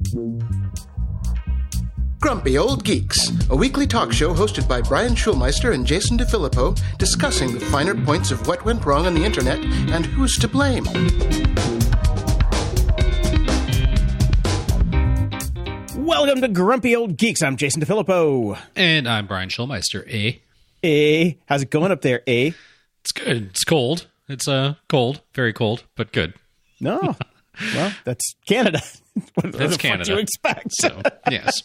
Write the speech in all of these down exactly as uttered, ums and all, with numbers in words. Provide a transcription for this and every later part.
Grumpy Old Geeks, a weekly talk show hosted by Brian Schulmeister and Jason DeFilippo, discussing the finer points of what went wrong on the internet and who's to blame. Welcome to Grumpy Old Geeks. I'm Jason DeFilippo. And I'm Brian Schulmeister. Eh? Eh? How's it going up there, eh? It's good. It's cold. It's uh cold. Very cold, but good. No. Well, that's Canada. What that's the Canada. Fuck do you expect? So, yes.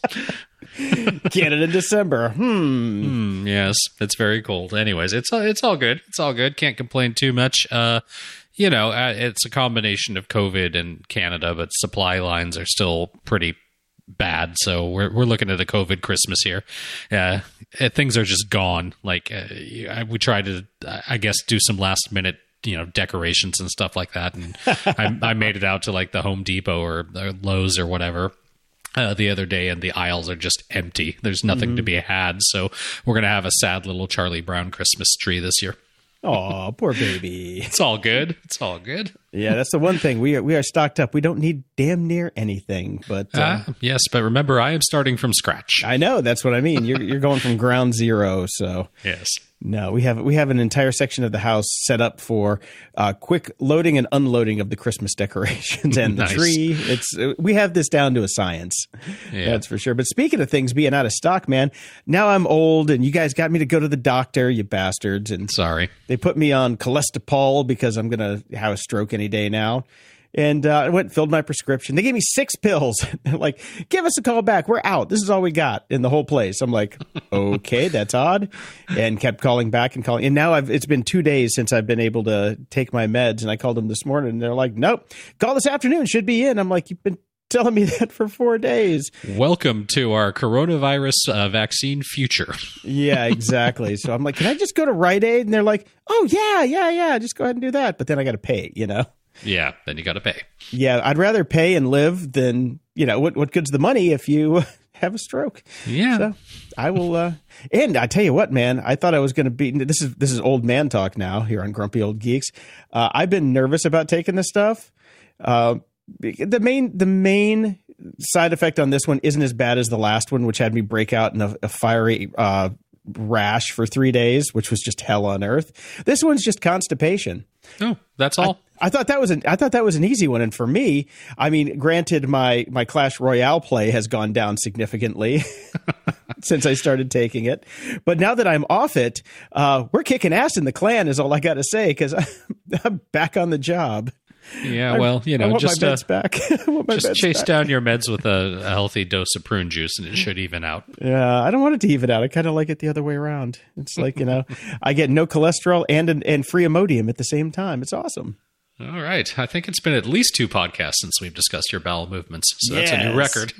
Canada in December. Hmm. Mm, yes, it's very cold. Anyways, it's it's all good. It's all good. Can't complain too much. Uh, you know, uh, it's a combination of COVID and Canada, but supply lines are still pretty bad. So we're we're looking at a COVID Christmas here. Uh, things are just gone. Like uh, we tried to, I guess, do some last minute, you know, decorations and stuff like that. And I, I made it out to like the Home Depot or, or Lowe's or whatever uh, the other day, and the aisles are just empty. There's nothing mm-hmm. to be had. So we're going to have a sad little Charlie Brown Christmas tree this year. Oh, poor baby. It's all good. It's all good. Yeah, that's the one thing. We are we are stocked up. We don't need damn near anything. But uh, uh, yes, but remember, I am starting from scratch. I know. That's what I mean. You're you're going from ground zero. So yes. No, we have we have an entire section of the house set up for uh, quick loading and unloading of the Christmas decorations and the Nice. tree. It's we have this down to a science, Yeah. That's for sure. But speaking of things being out of stock, man, now I'm old, and you guys got me to go to the doctor, you bastards, and Sorry. they put me on Colestipol because I'm gonna have a stroke any day now. And uh, I went and filled my prescription. They gave me six pills. They're like, give us a call back. We're out. This is all we got in the whole place. I'm like, okay, that's odd. And kept calling back and calling. And now I've it's been two days since I've been able to take my meds. And I called them this morning, and they're like, nope, call this afternoon. Should be in. I'm like, you've been telling me that for four days. Welcome to our coronavirus uh, vaccine future. Yeah, exactly. So I'm like, can I just go to Rite Aid? And they're like, oh, yeah, yeah, yeah. Just go ahead and do that. But then I got to pay, you know? Yeah, then you got to pay. Yeah, I'd rather pay and live than, you know, what what good's the money if you have a stroke? Yeah. So I will, uh, and I tell you what, man, I thought I was going to be, this is this is old man talk now here on Grumpy Old Geeks. Uh, I've been nervous about taking this stuff. Uh, the main the main side effect on this one isn't as bad as the last one, which had me break out in a, a fiery uh, rash for three days, which was just hell on earth. This one's just constipation. Oh, that's all. I, I thought that was an I thought that was an easy one, and for me, I mean, granted, my my Clash Royale play has gone down significantly since I started taking it, but now that I'm off it, uh, we're kicking ass in the clan, is all I got to say, because I'm back on the job. Yeah, well, you know, I want just my uh, meds back. I want my just meds chase back. down your meds with a, a healthy dose of prune juice, and it should even out. Yeah, I don't want it to even out. I kind of like it the other way around. It's like, you know, I get no cholesterol and and free Imodium at the same time. It's awesome. All right. I think it's been at least two podcasts since we've discussed your bowel movements. So that's Yes. a new record.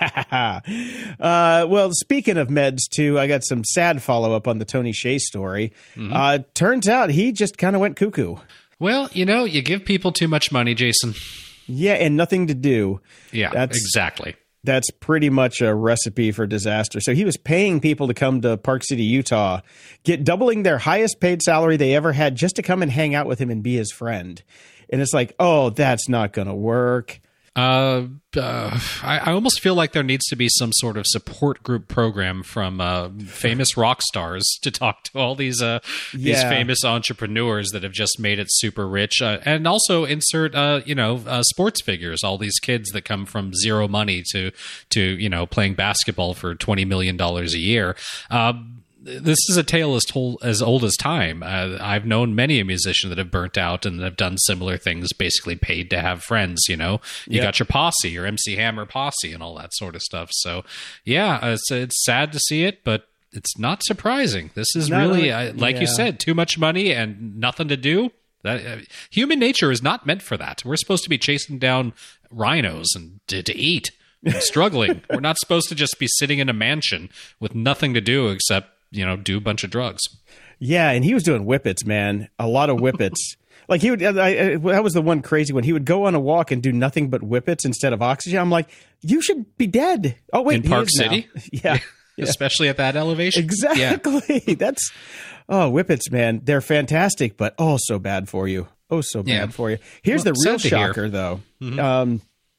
uh, well, speaking of meds, too, I got some sad follow-up on the Tony Hsieh story. Mm-hmm. Uh, turns out he just kind of went cuckoo. Well, you know, you give people too much money, Jason. Yeah, and nothing to do. Yeah, That's, exactly. That's pretty much a recipe for disaster. So he was paying people to come to Park City, Utah, get doubling their highest paid salary they ever had just to come and hang out with him and be his friend. And it's like, oh, that's not going to work. Uh, uh, I, I almost feel like there needs to be some sort of support group program from uh, famous rock stars to talk to all these uh, these Yeah. famous entrepreneurs that have just made it super rich, uh, and also insert uh, you know uh, sports figures. All these kids that come from zero money to to you know playing basketball for twenty million dollars a year. Uh, This is a tale as told as old as time. Uh, I've known many a musician that have burnt out and have done similar things, basically paid to have friends. You know, you Yep. got your posse, your M C Hammer posse, and all that sort of stuff. So, yeah, it's, it's sad to see it, but it's not surprising. This is Not really, really- uh, like yeah. you said, too much money and nothing to do. That uh, human nature is not meant for that. We're supposed to be chasing down rhinos and to, to eat and struggling. We're not supposed to just be sitting in a mansion with nothing to do except, you know, do a bunch of drugs. Yeah, and he was doing whippets, man. A lot of whippets. Like he would, I, I, that was the one crazy one. He would go on a walk and do nothing but whippets instead of oxygen. I'm like, you should be dead. Oh wait, In he Park is now. City? Yeah, yeah. Especially at that elevation. Exactly. Yeah. That's oh, whippets, man. They're fantastic, but oh, so bad for you. Oh, so bad Yeah. for you. Here's Well, the real sad to hear. shocker, though. Mhm. Um,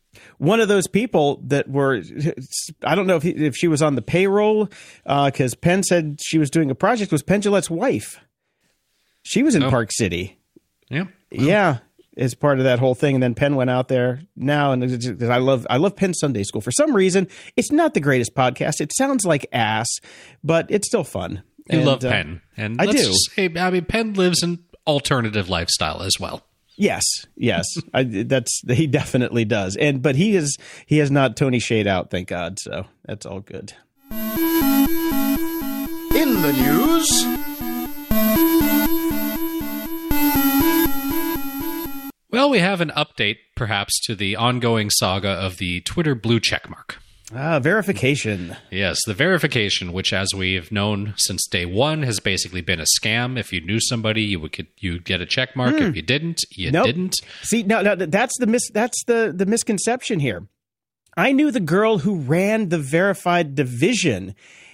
one of those people that were, I don't know if he, if she was on the payroll, because uh, Penn said she was doing a project, was Penn Jillette's wife. She was in oh. Park City. Yeah. Yeah. As part of that whole thing. And then Penn went out there now. And it's just, I love, I love Penn Sunday School. For some reason, it's not the greatest podcast. It sounds like ass, but it's still fun. You and, love uh, Penn. And I let's do. Just say, I mean, Penn lives an alternative lifestyle as well. Yes, yes, I, that's he definitely does, and but he is he has not Tony Shade out, thank God. So that's all good. In the news, well, we have an update, perhaps, to the ongoing saga of the Twitter blue checkmark. Ah, verification. Yes, the verification, which, as we've known since day one, has basically been a scam. If you knew somebody, you would get, you'd get a check mark. Mm. If you didn't, you nope. didn't. See, no, no, that's the mis- that's the the misconception here. I knew the girl who ran the verified division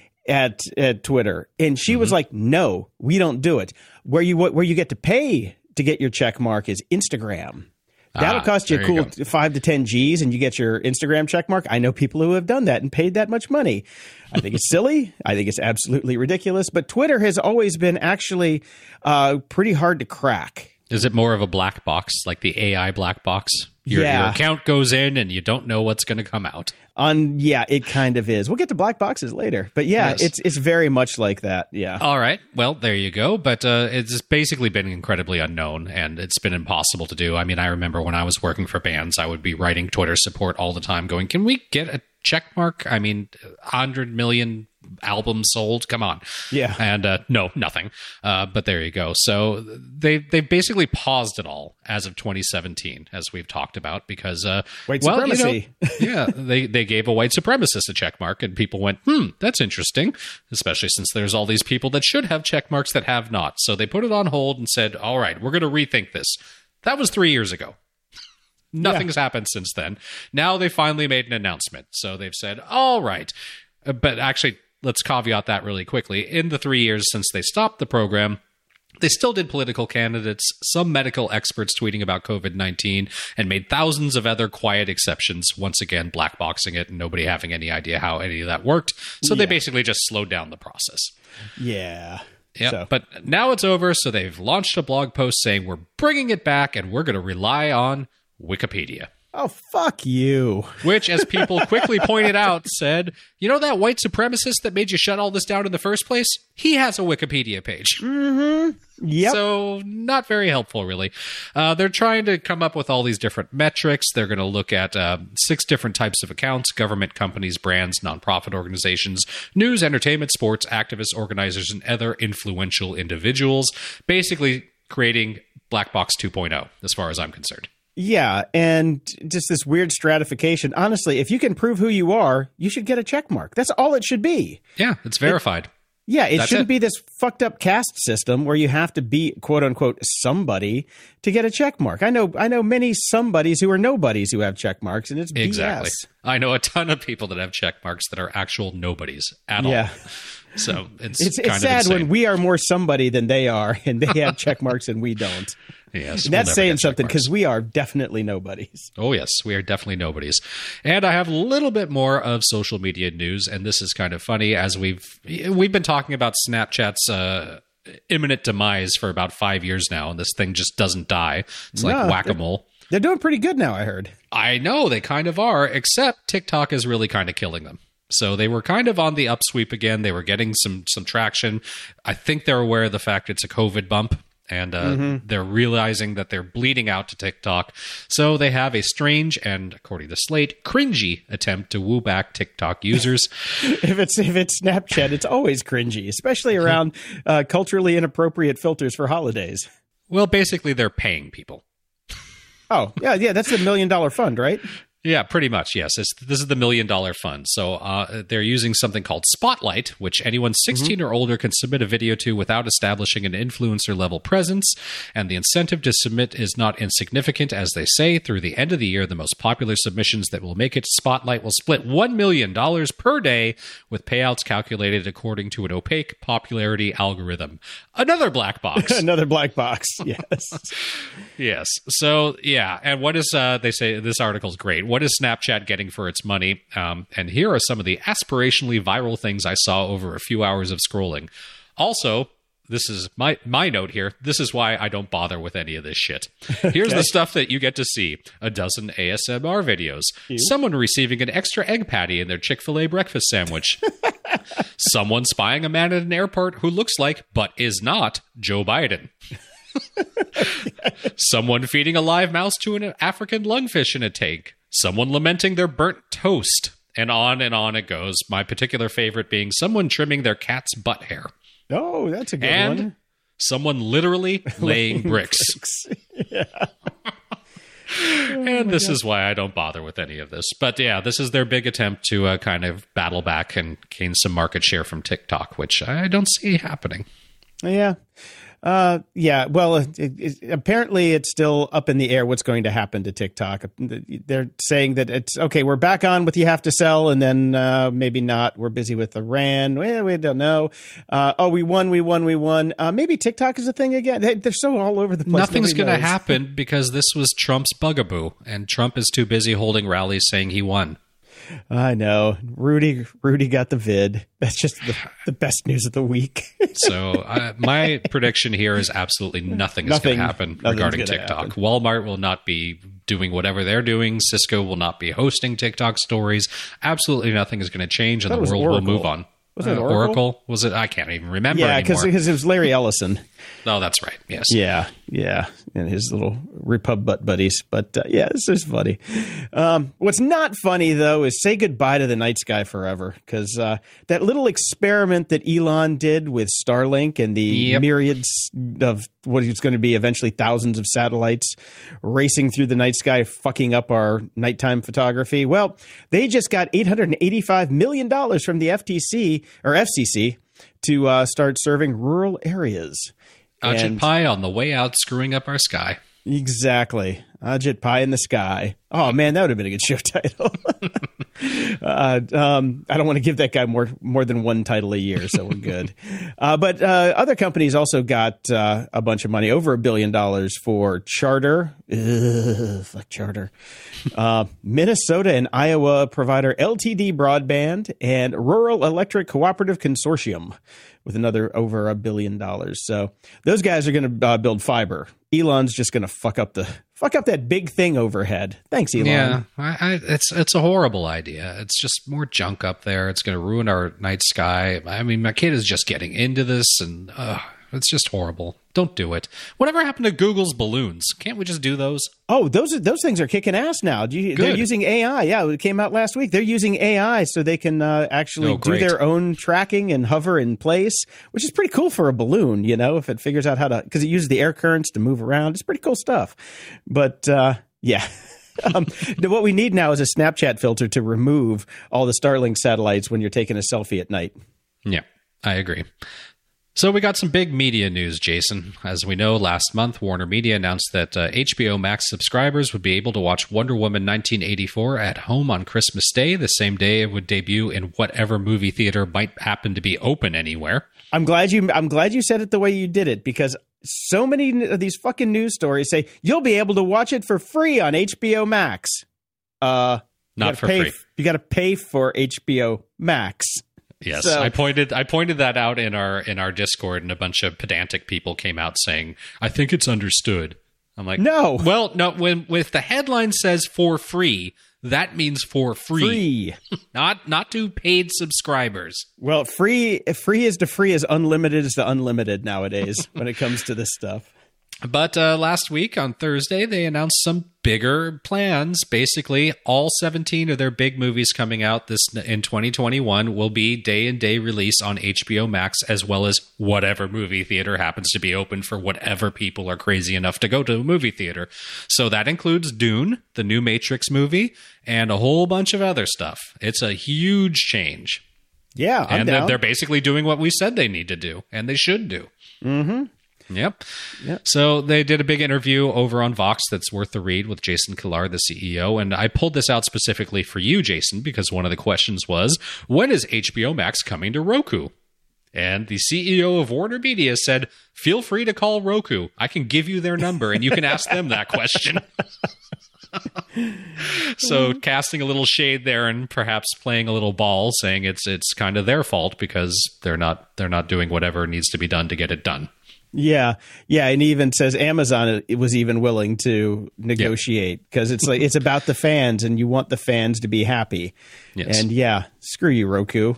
at at Twitter, and she mm-hmm. was like, "No, we don't do it. Where you where you get to pay to get your check mark is Instagram." That'll ah, cost you a cool you five to ten G's, and you get your Instagram check mark. I know people who have done that and paid that much money. I think it's silly. I think it's absolutely ridiculous. But Twitter has always been actually uh, pretty hard to crack. Is it more of a black box, like the A I black box? Your, yeah. your account goes in, and you don't know what's going to come out. On yeah, it kind of is. We'll get to black boxes later, but yeah, yes. it's it's very much like that. Yeah. All right. Well, there you go. But uh, it's basically been incredibly unknown, and it's been impossible to do. I mean, I remember when I was working for bands, I would be writing Twitter support all the time, going, "Can we get a check mark? I mean, one hundred million albums sold. Come on." Yeah. And uh, no, nothing. Uh, but there you go. So they they basically paused it all as of twenty seventeen, as we've talked about, because uh, white well, supremacy. You know, yeah, they they gave a white supremacist a check mark, and people went, "Hmm, that's interesting." Especially since there's all these people that should have check marks that have not. So they put it on hold and said, "All right, we're going to rethink this." That was three years ago. Nothing's yeah. happened since then. Now they finally made an announcement. So they've said, "All right," uh, but actually. Let's caveat that really quickly. In the three years since they stopped the program, they still did political candidates, some medical experts tweeting about COVID nineteen, and made thousands of other quiet exceptions, once again blackboxing it and nobody having any idea how any of that worked. So yeah. they basically just slowed down the process. Yeah. Yeah, so. But now it's over, so they've launched a blog post saying we're bringing it back and we're going to rely on Wikipedia. Oh, fuck you. Which, as people quickly pointed out, said, you know that white supremacist that made you shut all this down in the first place? He has a Wikipedia page. Mm-hmm. Yep. So, not very helpful, really. Uh, they're trying to come up with all these different metrics. They're going to look at uh, six different types of accounts: government, companies, brands, nonprofit organizations, news, entertainment, sports, activists, organizers, and other influential individuals. Basically, creating Black Box two point oh, as far as I'm concerned. Yeah, and just this weird stratification. Honestly, if you can prove who you are, you should get a check mark. That's all it should be. Yeah, it's verified. It, yeah, it That's shouldn't it. be this fucked up caste system where you have to be quote unquote somebody to get a check mark. I know I know many somebodies who are nobodies who have check marks, and it's exactly. B S. I know a ton of people that have check marks that are actual nobodies at yeah. all. So it's it's, kind it's of sad insane. when we are more somebody than they are, and they have check marks and we don't. Yes, and we'll that's never saying get something, check marks. because we are definitely nobodies. Oh, yes, we are definitely nobodies. And I have a little bit more of social media news, and this is kind of funny, as we've we've been talking about Snapchat's uh, imminent demise for about five years now, and this thing just doesn't die. It's like No, whack-a-mole. They're doing pretty good now, I heard. I know, they kind of are, except TikTok is really kind of killing them. So they were kind of on the upsweep again. They were getting some some traction. I think they're aware of the fact it's a COVID bump, and uh, mm-hmm. they're realizing that they're bleeding out to TikTok. So they have a strange and, according to Slate, cringy attempt to woo back TikTok users. if it's if it's Snapchat, it's always cringy, especially around uh, culturally inappropriate filters for holidays. Well, basically, they're paying people. Oh, yeah, yeah, that's the million dollar fund, right? Yeah, pretty much, yes. It's, this is the Million Dollar Fund. So uh, they're using something called Spotlight, which anyone sixteen mm-hmm. or older can submit a video to without establishing an influencer-level presence. And the incentive to submit is not insignificant, as they say. Through the end of the year, the most popular submissions that will make it to Spotlight will split one million dollars per day, with payouts calculated according to an opaque popularity algorithm. Another black box. Another black box, yes. Yes. So, yeah. And what is, uh, they say, this article is great. what is Snapchat getting for its money? Um, and here are some of the aspirationally viral things I saw over a few hours of scrolling. Also, this is my my note here. This is why I don't bother with any of this shit. Here's okay. the stuff that you get to see. A dozen A S M R videos. Cute. Someone receiving an extra egg patty in their Chick-fil-A breakfast sandwich. Someone spying a man at an airport who looks like, but is not, Joe Biden. Someone feeding a live mouse to an African lungfish in a tank. Someone lamenting their burnt toast. And on and on it goes. My particular favorite being someone trimming their cat's butt hair. Oh, that's a good and one. Someone literally laying bricks. bricks. Yeah. And oh this God. is why I don't bother with any of this. But yeah, this is their big attempt to uh, kind of battle back and gain some market share from TikTok, which I don't see happening. Yeah. Uh, yeah, well, it, it, apparently it's still up in the air what's going to happen to TikTok. They're saying that it's, okay, we're back on with you have to sell, and then uh, maybe not. We're busy with Iran. Well, we don't know. Uh, oh, we won, we won, we won. Uh, maybe TikTok is a thing again. They, they're so all over the place. Nothing's going to happen because this was Trump's bugaboo, and Trump is too busy holding rallies saying he won. I know. Rudy Rudy got the vid. That's just the, the best news of the week. So uh, my prediction here is absolutely nothing, nothing is going to happen regarding TikTok. Happen. Walmart will not be doing whatever they're doing. Cisco will not be hosting TikTok stories. Absolutely nothing is going to change, and the world Oracle. will move on. Was it uh, Oracle? Oracle? Was it? I can't even remember yeah, anymore. Yeah, because it was Larry Ellison. Oh, that's right. Yes. Yeah, yeah, and his little Repub butt buddies. But uh, yeah, this is funny. Um, what's not funny, though, is say goodbye to the night sky forever. Because uh, that little experiment that Elon did with Starlink and the yep. myriads of what is going to be eventually thousands of satellites racing through the night sky, fucking up our nighttime photography. Well, they just got eight hundred eighty-five million dollars from the F T C or F C C to uh, start serving rural areas. Ajit Pai on the way out, screwing up our sky. Exactly. Ajit Pai in the sky. Oh, man, that would have been a good show title. uh, um, I don't want to give that guy more more than one title a year, so we're good. uh, but uh, other companies also got uh, a bunch of money, over a billion dollars for Charter. Ugh, fuck Charter. Uh, Minnesota and Iowa provider L T D Broadband and Rural Electric Cooperative Consortium with another over a billion dollars. So those guys are going to uh, build fiber. Elon's just going to fuck up the fuck up that big thing overhead. Thanks, Elon. Yeah, I, I, it's it's a horrible idea. It's just more junk up there. It's going to ruin our night sky. I mean, my kid is just getting into this, and uh, it's just horrible. Don't do it. Whatever happened to Google's balloons? Can't we just do those? Oh, those are, those things are kicking ass now. You, they're using A I. Yeah, it came out last week. They're using A I so they can uh, actually oh, do their own tracking and hover in place, which is pretty cool for a balloon, you know, if it figures out how to, because it uses the air currents to move around. It's pretty cool stuff. But uh, yeah. um, what we need now is a Snapchat filter to remove all the Starlink satellites when you're taking a selfie at night. Yeah, I agree. So we got some big media news, Jason. As we know, last month, Warner Media announced that uh, H B O Max subscribers would be able to watch Wonder Woman nineteen eighty-four at home on Christmas Day, the same day it would debut in whatever movie theater might happen to be open anywhere. I'm glad you I'm glad you said it the way you did it, because so many of these fucking news stories say you'll be able to watch it for free on H B O Max. Uh, Not for pay, free. You got to pay for H B O Max. Yes, so, I pointed I pointed that out in our in our Discord, and a bunch of pedantic people came out saying, "I think it's understood." I'm like, no. Well, no. When if the headline says "for free," that means for free, free. not not to paid subscribers. Well, free free is to free as unlimited is to unlimited nowadays when it comes to this stuff. But uh, last week on Thursday, they announced some bigger plans. Basically, all seventeen of their big movies coming out this in twenty twenty-one will be day and day release on H B O Max, as well as whatever movie theater happens to be open for whatever people are crazy enough to go to a movie theater. So that includes Dune, the new Matrix movie, and a whole bunch of other stuff. It's a huge change. Yeah, I'm and down. They're basically doing what we said they need to do, and they should do. Mm-hmm. Yep. yep. So they did a big interview over on Vox that's worth the read with Jason Kilar, the C E O. And I pulled this out specifically for you, Jason, because one of the questions was, when is H B O Max coming to Roku? And the C E O of Warner Media said, feel free to call Roku. I can give you their number and you can ask them that question. So casting a little shade there and perhaps playing a little ball, saying it's it's kind of their fault because they're not they're not doing whatever needs to be done to get it done. Yeah, yeah, and he even says Amazon was even willing to negotiate because it's like it's about the fans, and you want the fans to be happy. Yes. And yeah, screw you, Roku.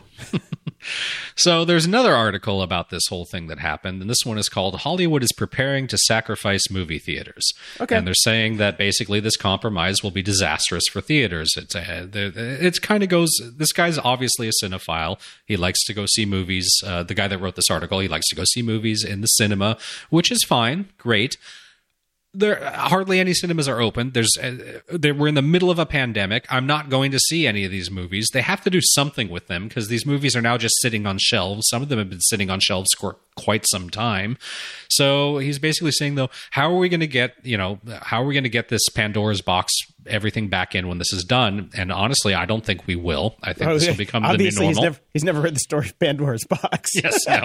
So there's another article about this whole thing that happened, and this one is called "Hollywood is Preparing to Sacrifice Movie Theaters." Okay. And they're saying that basically this compromise will be disastrous for theaters. It's a, it's kind of goes. This guy's obviously a cinephile. He likes to go see movies. Uh, the guy that wrote this article, he likes to go see movies in the cinema, which is fine, great. There hardly any cinemas are open. There's uh, there, we're in the middle of a pandemic. I'm not going to see any of these movies. They have to do something with them because these movies are now just sitting on shelves. Some of them have been sitting on shelves for quite some time. So he's basically saying, though, how are we going to get, you know, how are we going to get this Pandora's box, everything back in when this is done? And honestly, I don't think we will. I think Oh, this will become the new obviously, normal. he's never he's never heard the story of Pandora's box. Yes, no.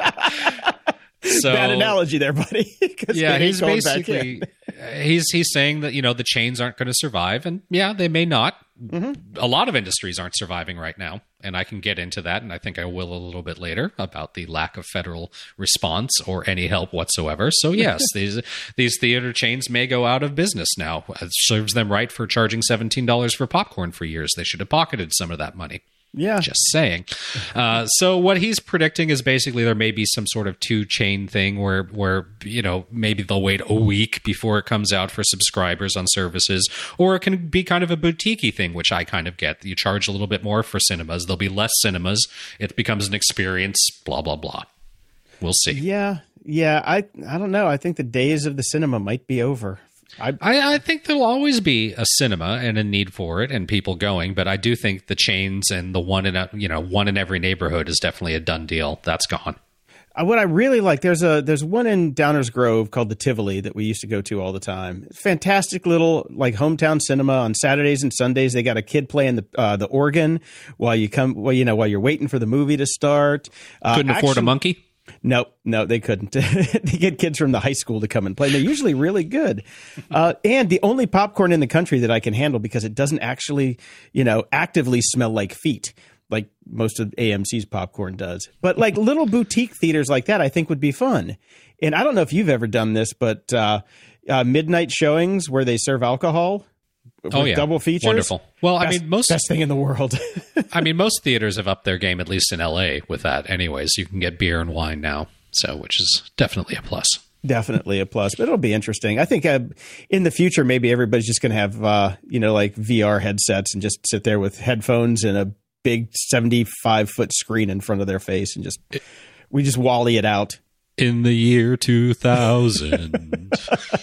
So, bad analogy there, buddy. 'Cause yeah, they he's ain't going back basically in. he's he's saying that, you know, the chains aren't going to survive, and yeah, they may not. Mm-hmm. A lot of industries aren't surviving right now, and I can get into that, and I think I will a little bit later about the lack of federal response or any help whatsoever. So yes, these these theater chains may go out of business now. It serves them right for charging seventeen dollars for popcorn for years. They should have pocketed some of that money. Yeah. Just saying. Uh, so what he's predicting is basically there may be some sort of two chain thing where, where, you know, maybe they'll wait a week before it comes out for subscribers on services, or it can be kind of a boutique-y thing, which I kind of get. You charge a little bit more for cinemas. There'll be less cinemas. It becomes an experience, blah, blah, blah. We'll see. Yeah. Yeah. I, I don't know. I think the days of the cinema might be over. I, I, I think there'll always be a cinema and a need for it and people going, but I do think the chains and the one in a, you know, one in every neighborhood is definitely a done deal. That's gone. Uh, what I really like, there's a there's one in Downers Grove called the Tivoli that we used to go to all the time. Fantastic little like hometown cinema on Saturdays and Sundays. They got a kid playing the uh, the organ while you come, well, you know, while you're waiting for the movie to start. Uh, Couldn't afford actually, a monkey? No, no, they couldn't. They get kids from the high school to come and play. They're usually really good. Uh, and the only popcorn in the country that I can handle because it doesn't actually, you know, actively smell like feet, like most of A M C's popcorn does. But like little boutique theaters like that, I think would be fun. And I don't know if you've ever done this, but uh, uh, midnight showings where they serve alcohol. Oh, yeah. Double features. Wonderful. Well, best, I mean, most best thing in the world. I mean, most theaters have upped their game, at least in L A, with that. Anyways, you can get beer and wine now, so which is definitely a plus. Definitely a plus, but it'll be interesting. I think uh, in the future, maybe everybody's just going to have, uh, you know, like V R headsets and just sit there with headphones and a big seventy-five foot screen in front of their face and just we just wally it out. In the year two thousand.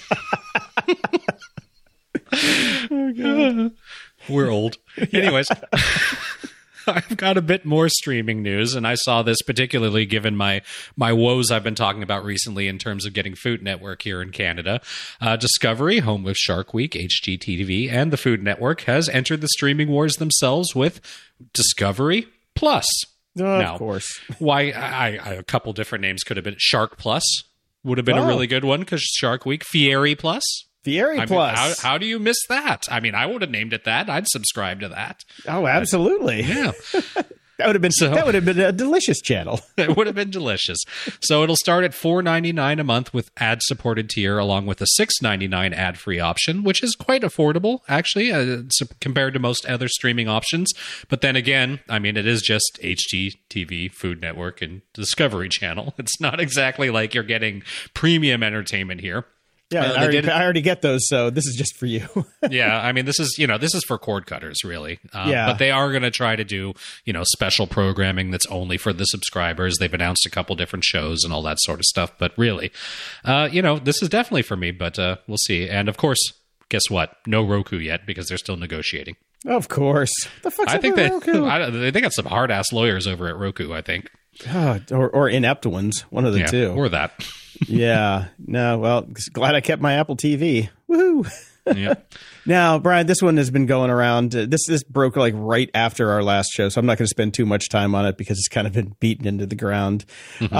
Oh, God. We're old. Anyways, I've got a bit more streaming news, and I saw this particularly given my my woes I've been talking about recently in terms of getting Food Network here in Canada. Uh, Discovery, home of Shark Week, H G T V, and the Food Network, has entered the streaming wars themselves with Discovery Plus. Oh, now, of course. Why? I, I, a couple different names could have been. Shark Plus would have been Oh. a really good one because Shark Week. Fieri Plus. Fieri I mean, Plus. how, how do you miss that? I mean, I would have named it that. I'd subscribe to that. Oh, absolutely. Yeah. That would have been So- that would have been a delicious channel. It would have been delicious. So it'll start at four dollars and ninety-nine cents a month with ad-supported tier, along with a six dollars and ninety-nine cents ad-free option, which is quite affordable, actually, uh, s- compared to most other streaming options. But then again, I mean, it is just H G T V, Food Network, and Discovery Channel. It's not exactly like you're getting premium entertainment here. Yeah, Uh, I, they already, did- I already get those, so this is just for you. Yeah, I mean, this is, you know, this is for cord cutters, really. Um, Yeah. But they are going to try to do, you know, special programming that's only for the subscribers. They've announced a couple different shows and all that sort of stuff. But really, uh, you know, this is definitely for me, but uh, we'll see. And of course, guess what? No Roku yet because they're still negotiating. Of course. The fuck's I up think with they, Roku? I, they got some hard ass lawyers over at Roku, I think. Oh, or, or inept ones, one of the Yeah, two. or that. Yeah. No, well, glad I kept my Apple T V. Woohoo. Yeah. Now, Brian, this one has been going around. Uh, This this broke like right after our last show, so I'm not going to spend too much time on it because it's kind of been beaten into the ground. Mm-hmm. Uh,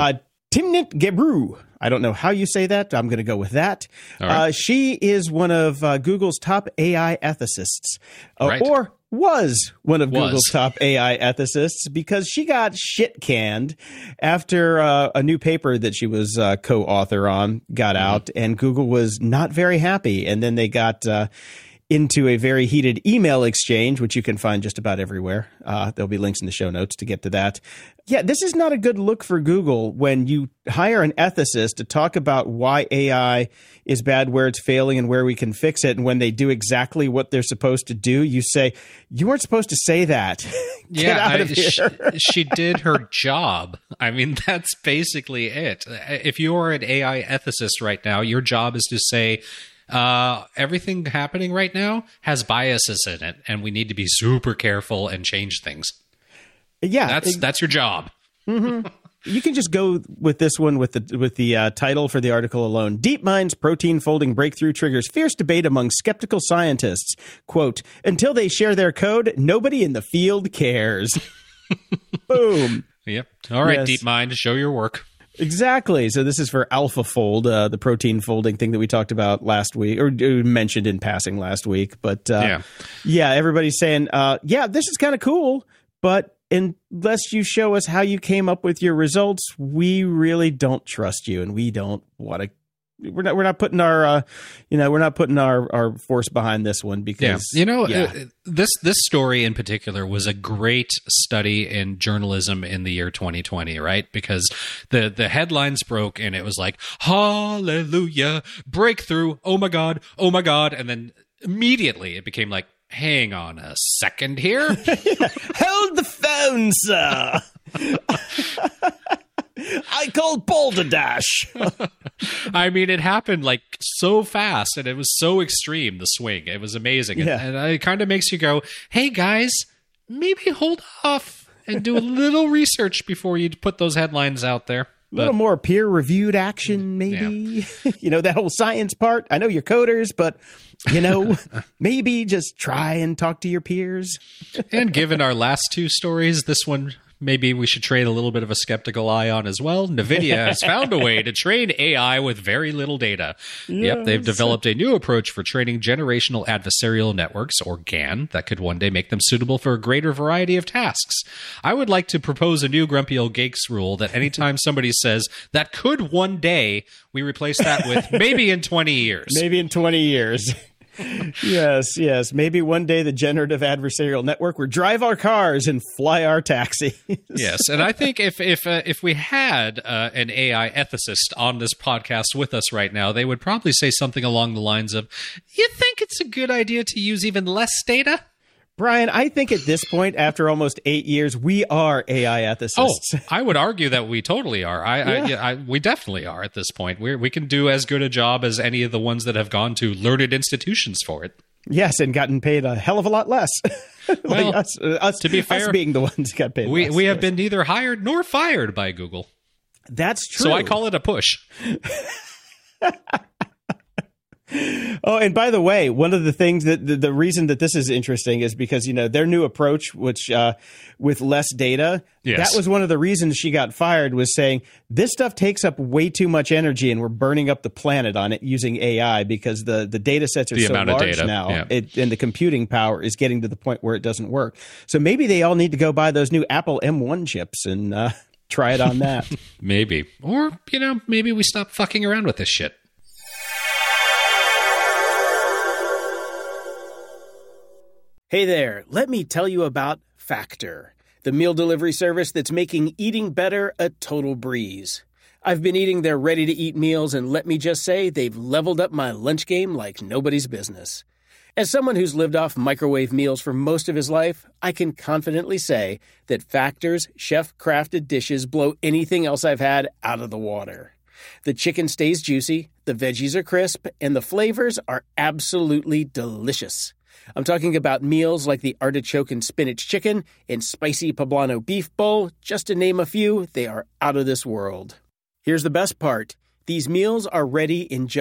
Timnit Gebru. I don't know how you say that. I'm going to go with that. All right. Uh, she is one of uh, Google's top A I ethicists, uh, Right. or was one of Was. Google's top A I ethicists, because she got shit canned after uh, a new paper that she was uh, co-author on got Mm-hmm. out, and Google was not very happy. And then they got uh, into a very heated email exchange, which you can find just about everywhere. Uh, there'll be links in the show notes to get to that. Yeah, this is not a good look for Google when you hire an ethicist to talk about why A I is bad, where it's failing, and where we can fix it. And when they do exactly what they're supposed to do, you say, you weren't supposed to say that. Get yeah, out I- of here. she, she did her job. I mean, that's basically it. If you are an A I ethicist right now, your job is to say, uh, everything happening right now has biases in it, and we need to be super careful and change things. Yeah, That's it- that's your job. you can just go with this one with the with the uh, title for the article alone. DeepMind's protein folding breakthrough triggers fierce debate among skeptical scientists. Quote, until they share their code, nobody in the field cares. Boom. Yep. All right, Yes. DeepMind, show your work. Exactly. So this is for AlphaFold, uh, the protein folding thing that we talked about last week, or uh, mentioned in passing last week. But uh, Yeah. yeah, everybody's saying, uh, yeah, this is kind of cool, but unless you show us how you came up with your results, we really don't trust you, and we don't want to. We're not. We're not putting our. Uh, you know, we're not putting our, our force behind this one because Yeah, you know, yeah. uh, this this story in particular was a great study in journalism in the year twenty twenty, right? Because the the headlines broke and it was like, hallelujah, breakthrough, oh my god, oh my god, and then immediately it became like, hang on a second here. Hold the phone, sir. I called Balderdash. I mean, it happened like so fast and it was so extreme, the swing. It was amazing. Yeah. And, and it kind of makes you go, hey guys, maybe hold off and do a little research before you put those headlines out there. A little more peer-reviewed action, maybe. You know, that whole science part. I know you're coders, but, you know, maybe just try and talk to your peers. And given our last two stories, this one maybe we should trade a little bit of a skeptical eye on as well. NVIDIA has found a way to train A I with very little data. Yep, they've developed a new approach for training generational adversarial networks, or GAN, that could one day make them suitable for a greater variety of tasks. I would like to propose a new Grumpy Old Geeks rule that anytime somebody says, that could one day, we replace that with maybe in twenty years. Maybe in twenty years. Yes, yes. Maybe one day the generative adversarial network will drive our cars and fly our taxis. Yes, and I think if if uh, if we had uh, an A I ethicist on this podcast with us right now, they would probably say something along the lines of, "You think it's a good idea to use even less data?" Brian, I think at this point, after almost eight years, we are A I ethicists. Oh, I would argue that we totally are. I, I, Yeah. yeah, I we definitely are at this point. We we can do as good a job as any of the ones that have gone to learned institutions for it. Yes, and gotten paid a hell of a lot less. Like Well, us, uh, us, to be us fair, being the ones who got paid We less. we have Yes. been neither hired nor fired by Google, That's true. so I call it a push. Oh, and by the way, one of the things that the, the reason that this is interesting is because, you know, their new approach, which uh, with less data, Yes. that was one of the reasons she got fired, was saying this stuff takes up way too much energy and we're burning up the planet on it using A I because the, the data sets are The so amount of large data, now yeah. it, and the computing power is getting to the point where it doesn't work. So maybe they all need to go buy those new Apple M one chips and uh, try it on that. Maybe, or you know, maybe we stop fucking around with this shit. Hey there, let me tell you about Factor, the meal delivery service that's making eating better a total breeze. I've been eating their ready-to-eat meals, and let me just say, they've leveled up my lunch game like nobody's business. As someone who's lived off microwave meals for most of his life, I can confidently say that Factor's chef-crafted dishes blow anything else I've had out of the water. The chicken stays juicy, the veggies are crisp, and the flavors are absolutely delicious. I'm talking about meals like the artichoke and spinach chicken and spicy poblano beef bowl. Just to name a few, they are out of this world. Here's the best part. These meals are ready in just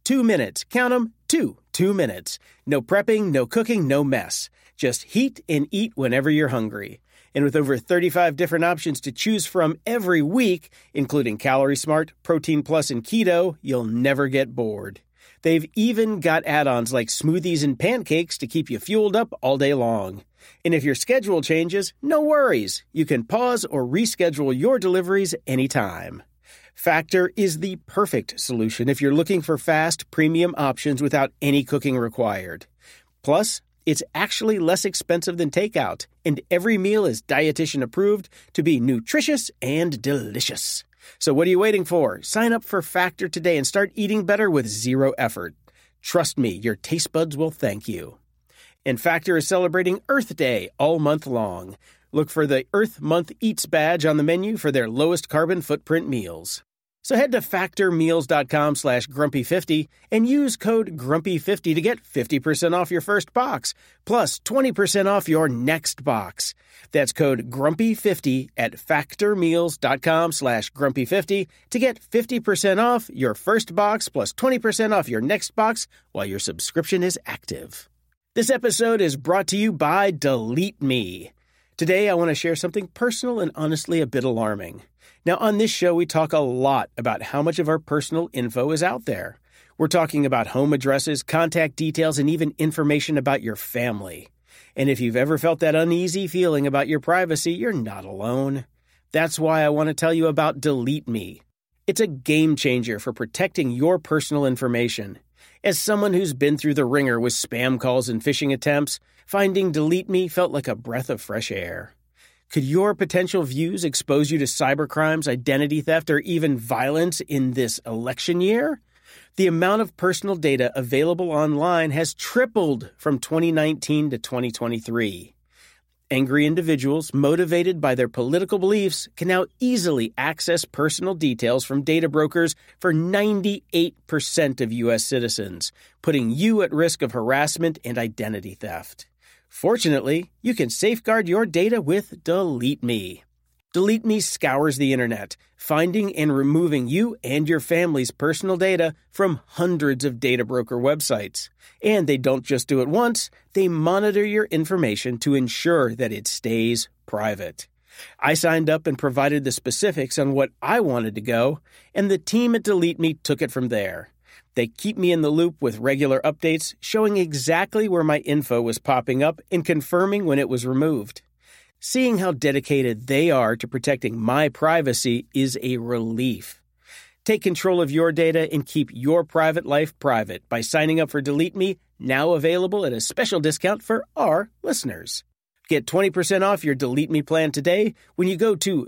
two minutes. Count them, two, two minutes. No prepping, no cooking, no mess. Just heat and eat whenever you're hungry. And with over thirty-five different options to choose from every week, including Calorie Smart, Protein Plus, and Keto, you'll never get bored. They've even got add-ons like smoothies and pancakes to keep you fueled up all day long. And if your schedule changes, no worries. You can pause or reschedule your deliveries anytime. Factor is the perfect solution if you're looking for fast, premium options without any cooking required. Plus, it's actually less expensive than takeout, and every meal is dietitian approved to be nutritious and delicious. So what are you waiting for? Sign up for Factor today and start eating better with zero effort. Trust me, your taste buds will thank you. And Factor is celebrating Earth Day all month long. Look for the Earth Month Eats badge on the menu for their lowest carbon footprint meals. So head to factormeals.com slash grumpy50 and use code grumpy fifty to get fifty percent off your first box, plus twenty percent off your next box. That's code grumpy fifty at factormeals.com slash grumpy50 to get fifty percent off your first box, plus twenty percent off your next box while your subscription is active. This episode is brought to you by Delete Me. Today, I want to share something personal and honestly a bit alarming. Now, on this show, we talk a lot about how much of our personal info is out there. We're talking about home addresses, contact details, and even information about your family. And if you've ever felt that uneasy feeling about your privacy, you're not alone. That's why I want to tell you about Delete Me. It's a game changer for protecting your personal information. As someone who's been through the ringer with spam calls and phishing attempts, finding Delete Me felt like a breath of fresh air. Could your potential views expose you to cybercrimes, identity theft, or even violence in this election year? The amount of personal data available online has tripled from twenty nineteen to twenty twenty-three. Angry individuals, motivated by their political beliefs, can now easily access personal details from data brokers for ninety-eight percent of U S citizens, putting you at risk of harassment and identity theft. Fortunately, you can safeguard your data with Delete Me. Delete Me scours the internet, finding and removing you and your family's personal data from hundreds of data broker websites. And they don't just do it once, they monitor your information to ensure that it stays private. I signed up and provided the specifics on what I wanted to go, and the team at Delete Me took it from there. They keep me in the loop with regular updates, showing exactly where my info was popping up and confirming when it was removed. Seeing how dedicated they are to protecting my privacy is a relief. Take control of your data and keep your private life private by signing up for Delete Me, now available at a special discount for our listeners. Get twenty percent off your Delete Me plan today when you go to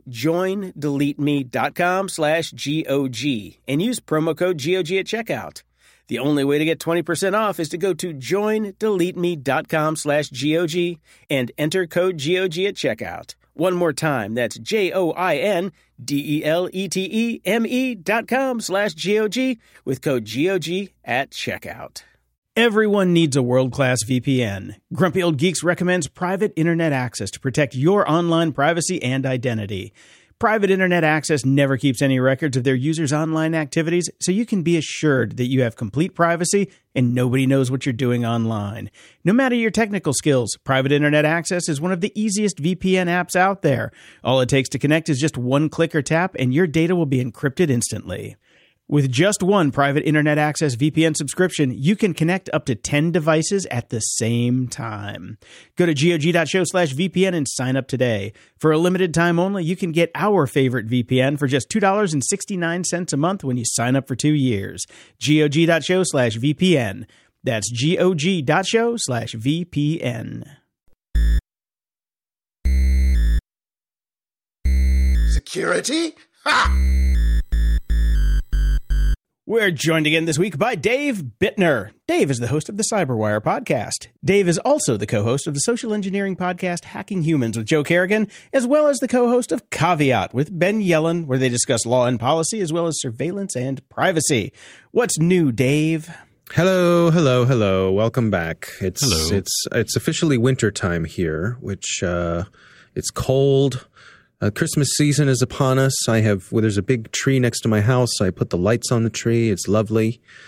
joindeleteme.com slash GOG and use promo code G O G at checkout. The only way to get twenty percent off is to go to joindeleteme.com slash GOG and enter code G O G at checkout. One more time, that's J-O-I-N-D-E-L-E-T-E-M-E dot com slash G-O-G with code G O G at checkout. Everyone needs a world-class V P N. Grumpy Old Geeks recommends private internet access to protect your online privacy and identity. Private internet access never keeps any records of their users' online activities, so you can be assured that you have complete privacy and nobody knows what you're doing online. No matter your technical skills, private internet access is one of the easiest V P N apps out there. All it takes to connect is just one click or tap, and your data will be encrypted instantly. With just one private internet access V P N subscription, you can connect up to ten devices at the same time. Go to gog.show slash VPN and sign up today. For a limited time only, you can get our favorite V P N for just two dollars and sixty-nine cents a month when you sign up for two years. gog.show slash VPN. That's gog.show slash VPN. Security? Ha! We're joined again this week by Dave Bittner. Dave is the host of the Cyberwire podcast. Dave is also the co-host of the social engineering podcast Hacking Humans with Joe Kerrigan, as well as the co-host of Caveat with Ben Yellen, where they discuss law and policy, as well as surveillance and privacy. What's new, Dave? Hello, hello, hello. Welcome back. It's Hello. it's it's officially wintertime here, which uh, it's cold. Uh, Christmas season is upon us. I have, well, there's a big tree next to my house. I put the lights on the tree. It's lovely.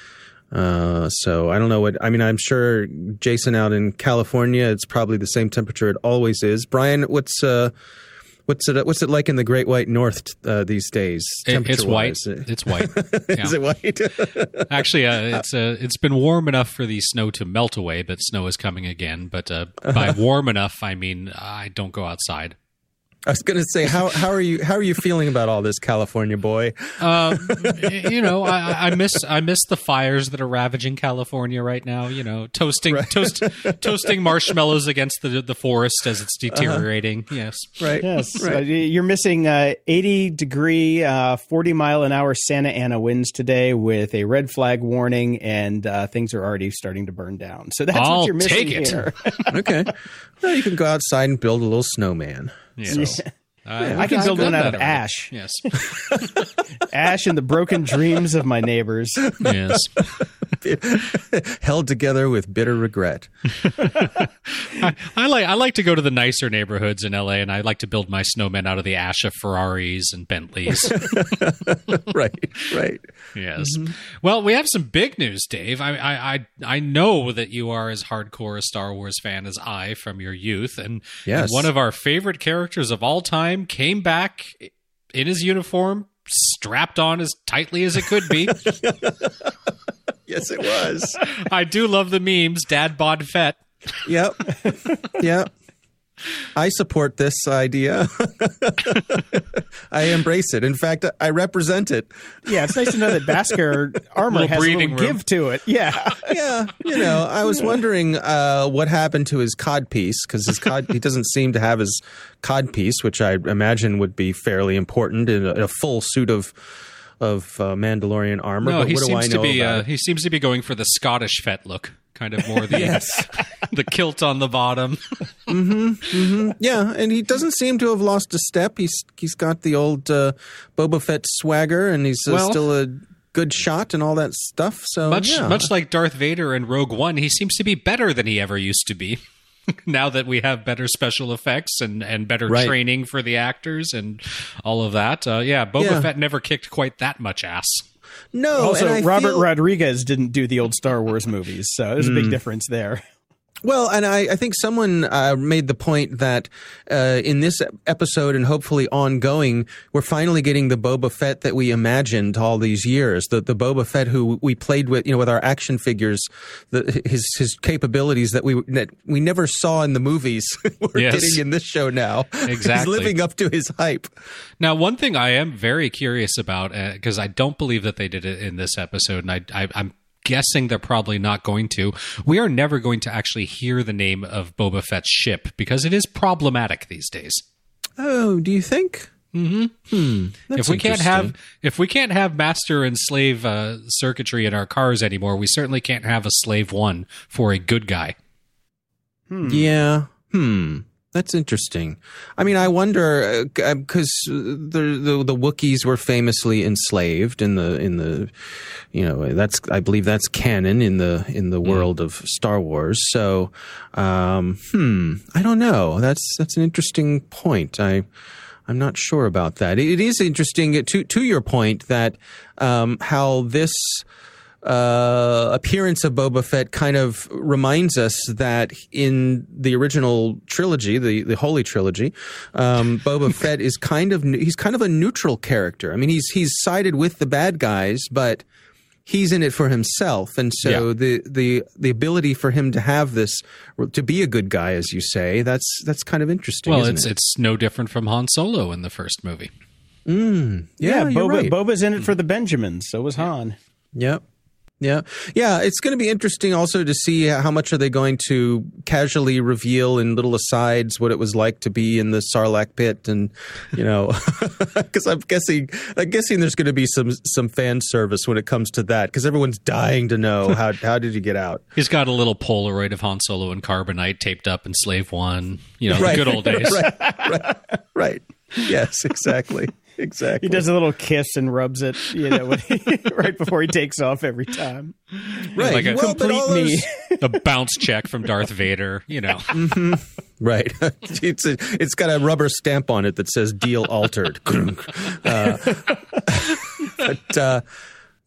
Uh, so I don't know what, I mean, I'm sure Jason out in California, it's probably the same temperature it always is. Brian, what's, uh, what's it, what's it like in the Great White North, uh, these days? It, it's white. It's white. Yeah. Is it white? Actually, uh, it's, uh, it's been warm enough for the snow to melt away, but snow is coming again. But, uh, by warm enough, I mean, I don't go outside. I was going to say, how how are you how are you feeling about all this, California boy? Um, you know, I, I miss I miss the fires that are ravaging California right now. You know, toasting right. toast toasting marshmallows against the the forest as it's deteriorating. Uh-huh. Yes, right. Yes, right. Uh, you're missing uh, eighty degree, uh, forty mile an hour Santa Ana winds today with a red flag warning, and uh, things are already starting to burn down. So that's I'll what you're missing take it. here. Okay, well, you can go outside and build a little snowman. Yeah. So. Uh, I can build one out of already. ash. Yes. Ash and the broken dreams of my neighbors. Yes. Held together with bitter regret. I, I like I like to go to the nicer neighborhoods in L A, and I like to build my snowmen out of the ash of Ferraris and Bentleys. Right, right. Yes. Mm-hmm. Well, we have some big news, Dave. I, I I I know that you are as hardcore a Star Wars fan as I from your youth, and, yes. and one of our favorite characters of all time came back in his uniform, strapped on as tightly as it could be. Yes, it was. I do love the memes. Dad bod Fett. Yep. Yep. I support this idea. I embrace it. In fact, I represent it. Yeah, it's nice to know that Beskar armor Little has a breathing little room. give to it. Yeah. Yeah, you know, I was wondering uh, what happened to his codpiece, because his cod he doesn't seem to have his codpiece, which I imagine would be fairly important in a, in a full suit of of uh, Mandalorian armor. No, but he what do I seems know to be about uh, it? he seems to be going for the Scottish Fett look, kind of more the Yes. the kilt on the bottom. Mm-hmm, mm-hmm. Yeah, and he doesn't seem to have lost a step. He's he's got the old uh, Boba Fett swagger, and he's uh, Well, still a good shot and all that stuff. So Much yeah. much like Darth Vader in Rogue One, he seems to be better than he ever used to be. Now that we have better special effects and, and better Right. training for the actors and all of that, uh, yeah, Boba Yeah. Fett never kicked quite that much ass. no. Also, and I Robert feel, Rodriguez didn't do the old Star Wars movies, so there's a big difference there. Well, and I, I think someone uh, made the point that uh, in this episode and hopefully ongoing, we're finally getting the Boba Fett that we imagined all these years. The the Boba Fett who we played with, you know, with our action figures, the, his his capabilities that we that we never saw in the movies. We're Yes. getting in this show now. Exactly. He's living up to his hype. Now, one thing I am very curious about, because I don't believe that they did it in this episode, and I, I, I'm guessing they're probably not going to. We are never going to actually hear the name of Boba Fett's ship because it is problematic these days. Oh, do you think? Mm-hmm. Hmm. That's If we can't interesting. have if we can't have master and slave uh, circuitry in our cars anymore, we certainly can't have a slave one for a good guy. Yeah. Hmm. That's interesting. I mean, I wonder because uh, the, the the Wookiees were famously enslaved in the in the, you know, that's I believe that's canon in the in the world of Star Wars. So, um, hmm, I don't know. That's that's an interesting point. I. I'm not sure about that. It is interesting to to your point that um, how this uh, appearance of Boba Fett kind of reminds us that in the original trilogy, the, the Holy Trilogy, um, Boba Fett is kind of he's kind of a neutral character. I mean, he's he's sided with the bad guys, but he's in it for himself, and so Yeah. the the the ability for him to have this to be a good guy, as you say, that's that's kind of interesting. Well, isn't it's it? it's no different from Han Solo in the first movie. Mm, yeah, Yeah, you're Boba, right. Boba's in it for the Benjamins. So was Han. Yep. Yeah. Yeah. It's going to be interesting also to see how much are they going to casually reveal in little asides what it was like to be in the Sarlacc pit. And, you know, because I'm guessing, I'm guessing there's going to be some, some fan service when it comes to that, because everyone's dying to know how, how did you get out? He's got a little Polaroid of Han Solo and Carbonite taped up in Slave One. You know, Right. the good old days. right. Right. Right. Yes, exactly. Exactly. He does a little kiss and rubs it, you know, when he, right before he takes off every time. Right. Like a well, but all complete me. those- The bounce check from Darth Vader. You know. Right. It's a, it's got a rubber stamp on it that says deal altered. uh, but, uh,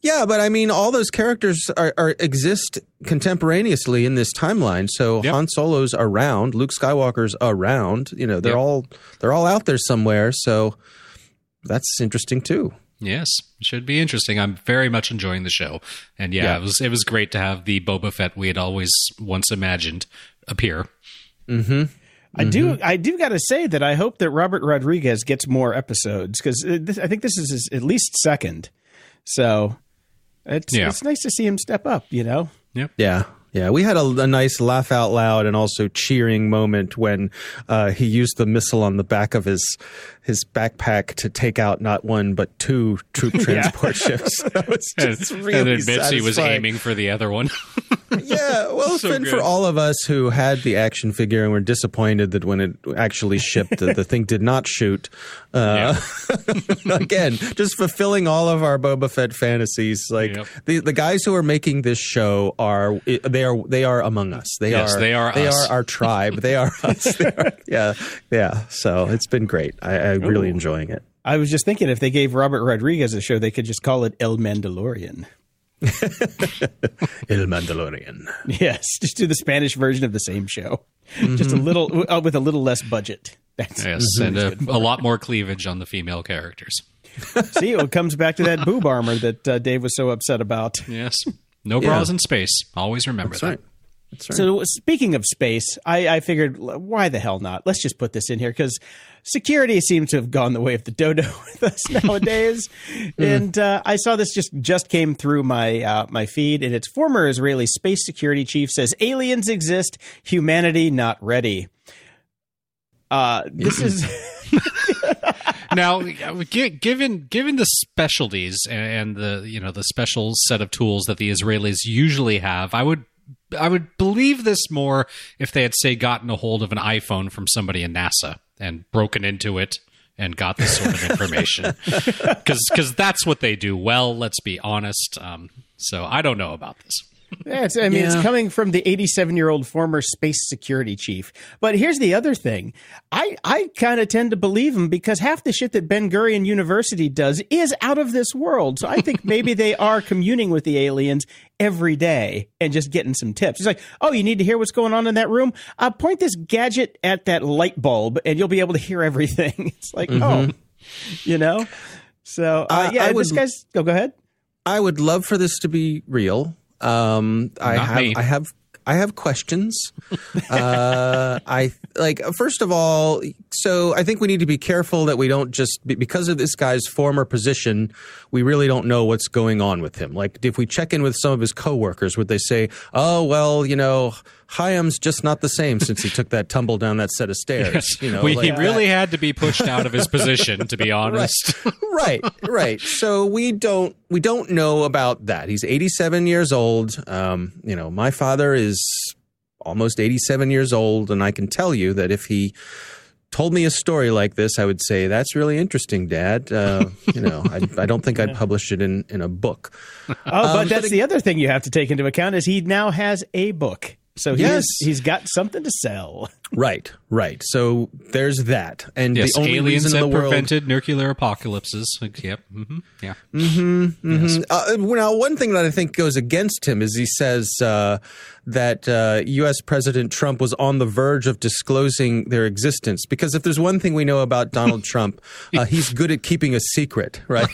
Yeah, but I mean, all those characters are, are exist contemporaneously in this timeline. So Yep. Han Solo's around, Luke Skywalker's around. You know, they're Yep. all they're all out there somewhere. So that's interesting too. Yes, should be interesting. I'm very much enjoying the show, and yeah, Yeah. it was it was great to have the Boba Fett we had always once imagined appear. Mm-hmm. I do. I do got to say that I hope that Robert Rodriguez gets more episodes because I think this is his at least second. So it's Yeah. it's nice to see him step up. You know. Yeah. Yeah, we had a, a nice laugh out loud and also cheering moment when uh, he used the missile on the back of his his backpack to take out not one but two troop transport ships. That was just and, really and admits he was satisfying. aiming for the other one. Yeah, well, So and good. for all of us who had the action figure and were disappointed that when it actually shipped, the, the thing did not shoot. Uh, again, just fulfilling all of our Boba Fett fantasies. Like Yep. the the guys who are making this show are they are they are among us. They Yes, are they are they us. are our tribe. They are us. They are, yeah, yeah. So it's been great. I, I'm really enjoying it. I was just thinking if they gave Robert Rodriguez a show, they could just call it El Mandalorian. El Mandalorian. Yes, just do the Spanish version of the same show, just a little uh, with a little less budget. That's Yes, and a, a lot more cleavage on the female characters. see, it comes back to that boob armor that uh, Dave was so upset about. Yes, no bras in space. Always remember That's that. right. That's right. So speaking of space, I, I figured, why the hell not? Let's just put this in here because security seems to have gone the way of the dodo with us nowadays. And uh, I saw this just just came through my uh, my feed, and its former Israeli space security chief says aliens exist, humanity not ready. Uh, this is. Now, gi- given given the specialties and the you know the special set of tools that the Israelis usually have, I would I would believe this more if they had, say, gotten a hold of an iPhone from somebody in NASA and broken into it and got this sort of information, because that's what they do well. Let's be honest. Um, so I don't know about this. Yeah, it's, I mean, Yeah. it's coming from the eighty-seven-year-old former space security chief. But here's the other thing. I, I kind of tend to believe him because half the shit that Ben Gurion University does is out of this world. So I think maybe they are communing with the aliens every day and just getting some tips. It's like, oh, you need to hear what's going on in that room? Uh, point this gadget at that light bulb and you'll be able to hear everything. It's like, oh, you know? So, uh, I- yeah, I this would- guy's... Oh, go ahead. I would love for this to be real. Um, I Not have, me. I have, I have questions. uh, I like, first of all, so I think we need to be careful that we don't just, because of this guy's former position, we really don't know what's going on with him. Like, if we check in with some of his coworkers, would they say, oh, well, you know, Chaim's just not the same since he took that tumble down that set of stairs. You know, we, like he that. really had to be pushed out of his position, to be honest. right, right. So we don't we don't know about that. He's eighty-seven years old. Um, you know, my father is almost eighty-seven years old, and I can tell you that if he told me a story like this, I would say, that's really interesting, Dad. Uh, you know, I, I don't think I'd publish it in, in a book. Oh, but Um, that's but the other thing you have to take into account is he now has a book. So he Yes. is, he's got something to sell. Right, right. So there's that. And Yes, the only aliens reason in have the world... prevented nuclear apocalypses. Like, yep. hmm Yeah. Mhm. Uh, now, one thing that I think goes against him is he says uh, that uh, U S President Trump was on the verge of disclosing their existence. Because if there's one thing we know about Donald Trump, uh, he's good at keeping a secret, right?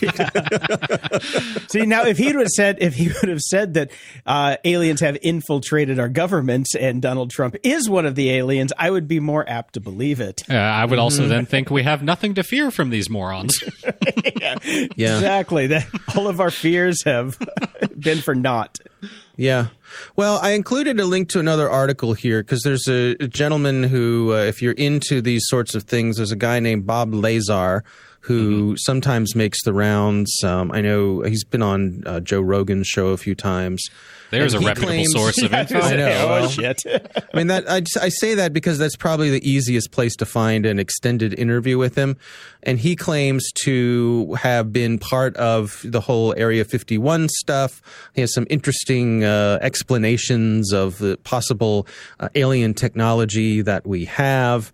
See, now if he would have said if he would have said that uh, aliens have infiltrated our governments and Donald Trump is one of the aliens, I would be more apt to believe it. Uh, I would also then think we have nothing to fear from these morons. Yeah. Exactly. That all of our fears have been for naught. Yeah. Well, I included a link to another article here because there's a, a gentleman who, uh, if you're into these sorts of things, there's a guy named Bob Lazar who mm-hmm. sometimes makes the rounds. Um, I know he's been on uh, Joe Rogan's show a few times. There's And a he reputable claims- source of info. I know. Oh, well, shit. I mean, that I, I say that because that's probably the easiest place to find an extended interview with him. And he claims to have been part of the whole Area fifty-one stuff. He has some interesting uh, explanations of the possible uh, alien technology that we have.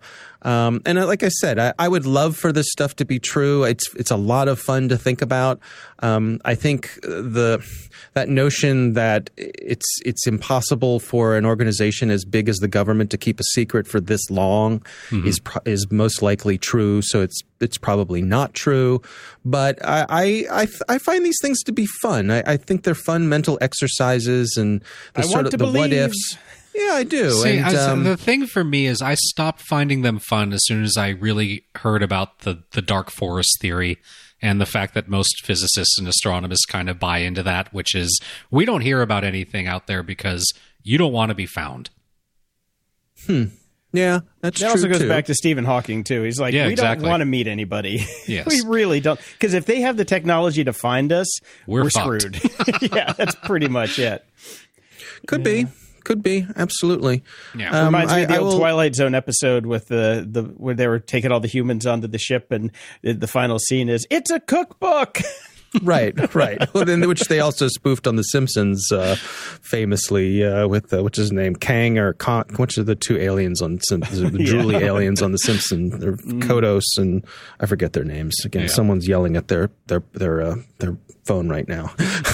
Um, and like I said, I, I would love for this stuff to be true. It's it's a lot of fun to think about. Um, I think the that notion that it's it's impossible for an organization as big as the government to keep a secret for this long mm-hmm. is pro- is most likely true. So it's it's probably not true. But I I, I, I find these things to be fun. I, I think they're fun mental exercises and the I sort want of to the believe. what ifs. Yeah, I do. See, and, I, um, the thing for me is I stopped finding them fun as soon as I really heard about the, the dark forest theory and the fact that most physicists and astronomers kind of buy into that, which is we don't hear about anything out there because you don't want to be found. Hmm. Yeah, that's that true also goes too. back to Stephen Hawking, too. He's like, Yeah, we exactly. don't want to meet anybody. Yes. We really don't. Because if they have the technology to find us, We're we're, fucked. screwed. Yeah, that's pretty much it. Could be. Could be. Absolutely. Yeah. Um, Reminds me I- of the I old will- Twilight Zone episode with the, the where they were taking all the humans onto the ship, and the, the final scene is, it's a cookbook! Right, right. Well, then, which they also spoofed on The Simpsons, uh, famously uh, with uh, what's his name, Kang or Kong, which are the two aliens on Simpsons, the drooly aliens on The Simpsons, they're Kodos and I forget their names. Again, Yeah. someone's yelling at their their their uh, their phone right now.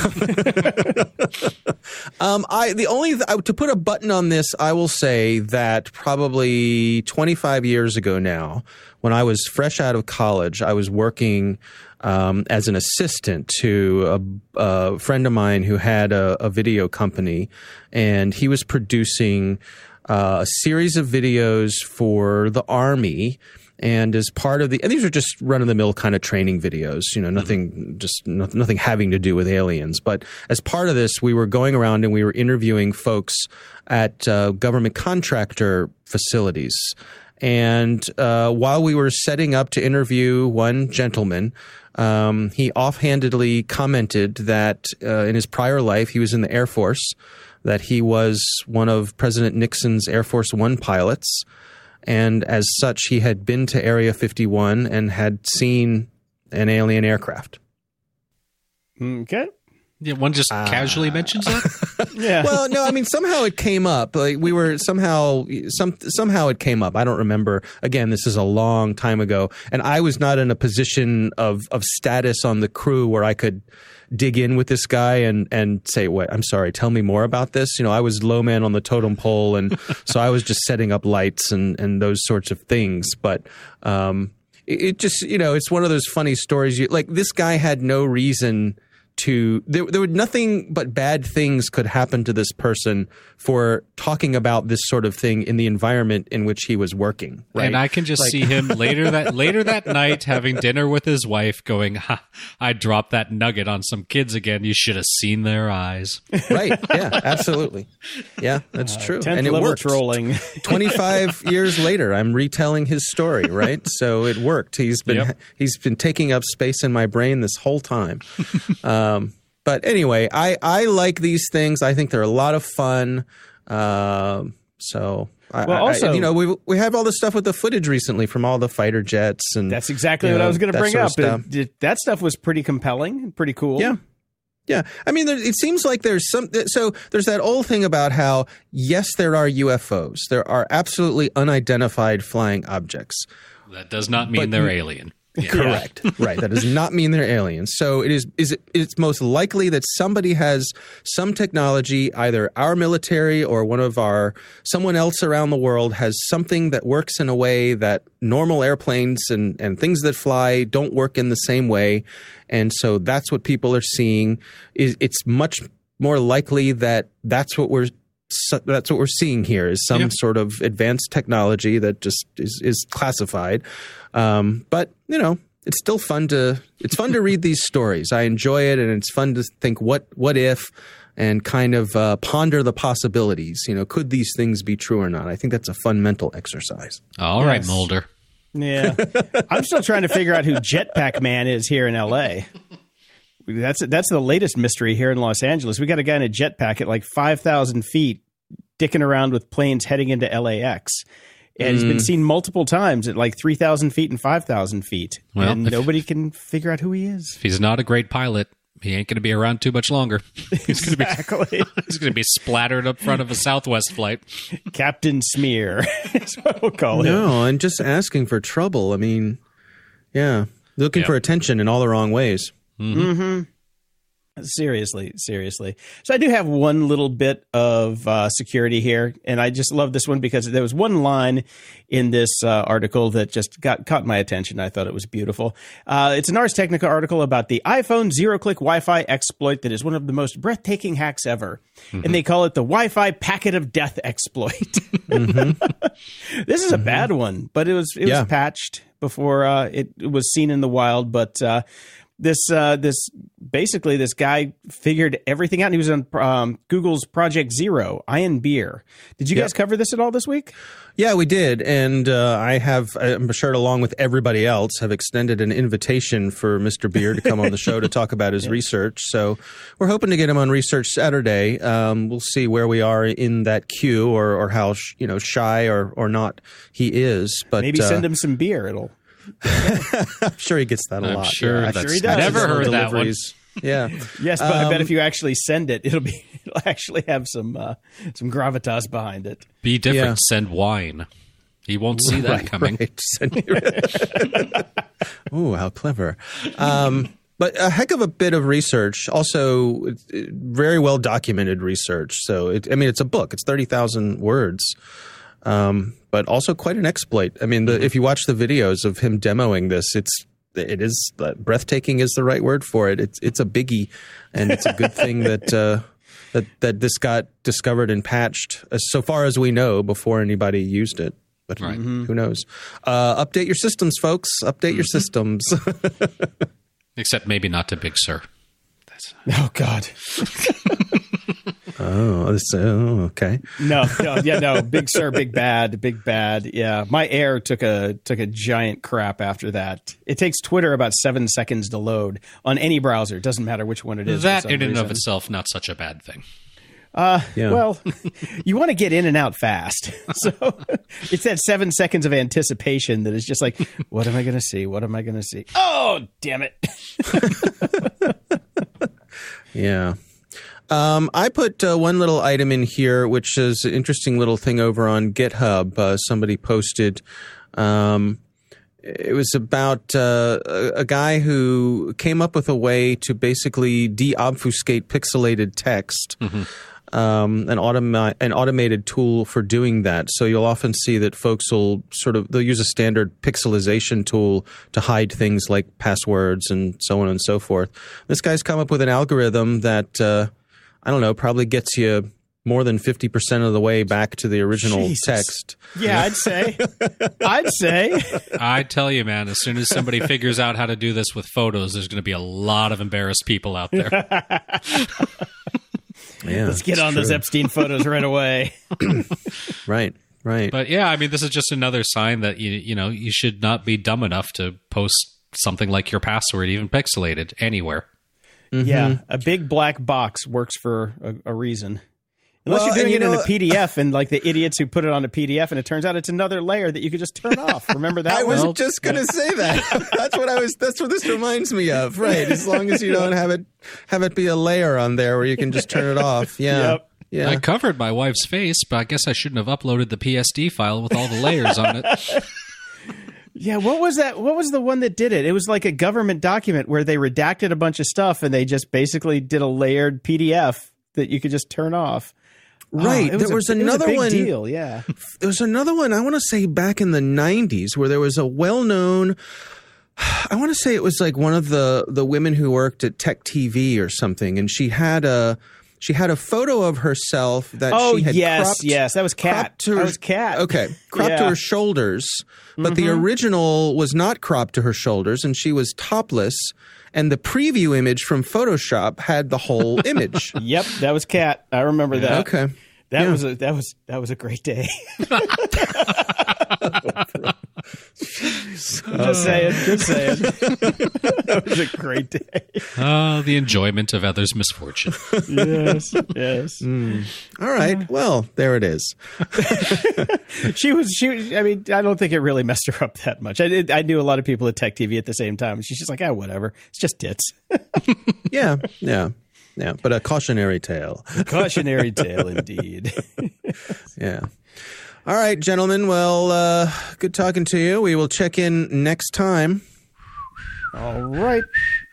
um, I the only th- to put a button on this, I will say that probably twenty-five years ago now, when I was fresh out of college, I was working um, as an assistant to a, a friend of mine who had a, a video company, and he was producing uh, a series of videos for the Army. And as part of the, and these are just run-of-the-mill kind of training videos, you know, nothing, just no, nothing having to do with aliens. But as part of this, we were going around and we were interviewing folks at uh, government contractor facilities. And uh, while we were setting up to interview one gentleman, um, he offhandedly commented that uh, in his prior life, he was in the Air Force, that he was one of President Nixon's Air Force One pilots. And as such, he had been to Area fifty-one and had seen an alien aircraft. Okay. Yeah, one just Uh, casually mentions that. Yeah. Well, no, I mean, somehow it came up. Like we were somehow, some somehow it came up. I don't remember. Again, this is a long time ago, and I was not in a position of of status on the crew where I could dig in with this guy and and say, "What? I'm sorry. Tell me more about this." You know, I was low man on the totem pole, and so I was just setting up lights and and those sorts of things. But um, it, it just, you know, it's one of those funny stories. You, like this guy had no reason to there, there would nothing but bad things could happen to this person for talking about this sort of thing in the environment in which he was working. Right? And I can just Like- see him later that later that night having dinner with his wife going, ha, I dropped that nugget on some kids again. You should have seen their eyes. Right. Yeah, absolutely. Yeah, that's true. Tenth And it level worked. trolling. twenty-five years later, I'm retelling his story, right? So it worked. He's been Yep. he's been taking up space in my brain this whole time. Um, but anyway, I, I like these things. I think they're a lot of fun. Um, so I, Well, I- also- you know, we we have all the stuff with the footage recently from all the fighter jets, and That's exactly you what know, I was going to that bring sort up. of stuff. It- it- that stuff was pretty compelling and pretty cool. Yeah. Yeah. I mean, there, it seems like there's some, so there's that old thing about how, yes, there are U F Os. There are absolutely unidentified flying objects. That does not mean But- they're alien. Yeah. Correct. Right. That does not mean they're aliens. So it is, is it, it's most likely that somebody has some technology, either our military or one of our, someone else around the world has something that works in a way that normal airplanes and, and things that fly don't work in the same way. And so that's what people are seeing. Is It's much more likely that that's what we're So that's what we're seeing here is some Yeah. sort of advanced technology that just is, is classified. Um, but, you know, it's still fun to it's fun to read these stories. I enjoy it, and it's fun to think what what if and kind of uh, ponder the possibilities. You know, could these things be true or not? I think that's a fun mental exercise. All right, Yes. Mulder. Yeah. I'm still trying to figure out who Jetpack Man is here in L A. That's that's the latest mystery here in Los Angeles. We got a guy in a jetpack at like five thousand feet dicking around with planes heading into L A X. And he's been seen multiple times at like three thousand feet and five thousand feet. Well, and if- nobody can figure out who he is. If he's not a great pilot, he ain't going to be around too much longer. He's going to Exactly. be he's going to be splattered up front of a Southwest flight. Captain Smear is what we'll call him. No, and just asking for trouble. I mean, yeah, looking Yep. for attention in all the wrong ways. Mm-hmm. Seriously, seriously. So I do have one little bit of uh, security here, and I just love this one because there was one line in this uh, article that just got caught my attention. I thought it was beautiful. Uh, it's an Ars Technica article about the iPhone zero-click Wi-Fi exploit that is one of the most breathtaking hacks ever, mm-hmm. and they call it the Wi-Fi packet of death exploit. Mm-hmm. This is a mm-hmm. bad one, but it was it yeah. was patched before uh, it, it was seen in the wild, but. Uh, This uh, this basically this guy figured everything out. And he was on um, Google's Project Zero. Ian Beer. Did you yep. guys cover this at all this week? Yeah, we did, and uh, I have, I'm sure, along with everybody else, have extended an invitation for Mister Beer to come on the show to talk about his yeah. research. So we're hoping to get him on Research Saturday. Um, we'll see where we are in that queue, or or how sh- you know shy or or not he is. But maybe send uh, him some beer. It'll. I'm sure he gets that a I'm lot. Sure, yeah, that's sure he does. Never heard deliveries. that one. Yeah. Yes, but um, I bet if you actually send it, it'll be it'll actually have some uh, some gravitas behind it. Be different. Yeah. Send wine. He won't see that right, coming. Right. Ooh, how clever. Um, but a heck of a bit of research, also very well documented research. So, it, I mean, it's a book. It's thirty thousand words. Um, but also quite an exploit. I mean, the, mm-hmm. if you watch the videos of him demoing this, it's it is uh, breathtaking is the right word for it. It's it's a biggie, and it's a good thing that uh, that that this got discovered and patched, as so far as we know, before anybody used it. But right. mm-hmm. who knows? Uh, update your systems, folks. Update mm-hmm. your systems. Except maybe not to Big Sur. That's... Oh God. Oh, this, oh, okay. No, no, yeah, no. Big Sur, big bad, big bad. Yeah, my Air took a took a giant crap after that. It takes Twitter about seven seconds to load on any browser. It doesn't matter which one it is. That in and of itself, not such a bad thing. Uh, yeah. Well, you want to get in and out fast, so it's that seven seconds of anticipation that is just like, what am I going to see? What am I going to see? Oh, damn it! Yeah. Um, I put uh, one little item in here, which is an interesting little thing over on GitHub. Uh, somebody posted. Um, it was about uh, a, a guy who came up with a way to basically de-obfuscate pixelated text. Mm-hmm. Um, an, automa- an automated tool for doing that. So you'll often see that folks will sort of, they'll use a standard pixelization tool to hide things like passwords and so on and so forth. This guy's come up with an algorithm that, uh, I don't know, probably gets you more than fifty percent of the way back to the original Jesus. text. Yeah, I'd say. I'd say. I tell you, man, as soon as somebody figures out how to do this with photos, there's going to be a lot of embarrassed people out there. Yeah, let's get on true. those Epstein photos right away. Right, right. But yeah, I mean, this is just another sign that you you know you should not be dumb enough to post something like your password, even pixelated, anywhere. Mm-hmm. Yeah, a big black box works for a, a reason. Unless well, you're doing you it know, in a P D F and like the idiots who put it on a P D F and it turns out it's another layer that you could just turn off. Remember that I one? was just going to say that. That's what I was, that's what this reminds me of. Right. As long as you don't have it, have it be a layer on there where you can just turn it off. Yeah. Yep. Yeah. I covered my wife's face, but I guess I shouldn't have uploaded the P S D file with all the layers on it. Yeah, what was that? What was the one that did it? It was like a government document where they redacted a bunch of stuff and they just basically did a layered P D F that you could just turn off. Right. Oh, was there was a, another it was a big one. Deal, yeah. There was another one, I want to say back in the nineties, where there was a well-known, I want to say it was like one of the, the women who worked at Tech T V or something, and she had a she had a photo of herself that oh, she had yes, cropped. yes, that was Cat. To her, that was Cat. Okay, cropped yeah. to her shoulders, but mm-hmm. the original was not cropped to her shoulders, and she was topless. And the preview image from Photoshop had the whole image. Yep, that was Cat. I remember that. Okay, that yeah. was a that was that was a great day. Just saying, just saying. That was a great day. Ah, the enjoyment of others' misfortune. Yes, yes. Mm. All right. Well, there it is. She was, she was, I mean, I don't think it really messed her up that much. I did, I knew a lot of people at Tech T V at the same time. And she's just like, ah, whatever. It's just tits. Yeah, yeah, yeah. But a cautionary tale. Cautionary tale, indeed. Yeah. All right, gentlemen. Well, uh, good talking to you. We will check in next time. All right.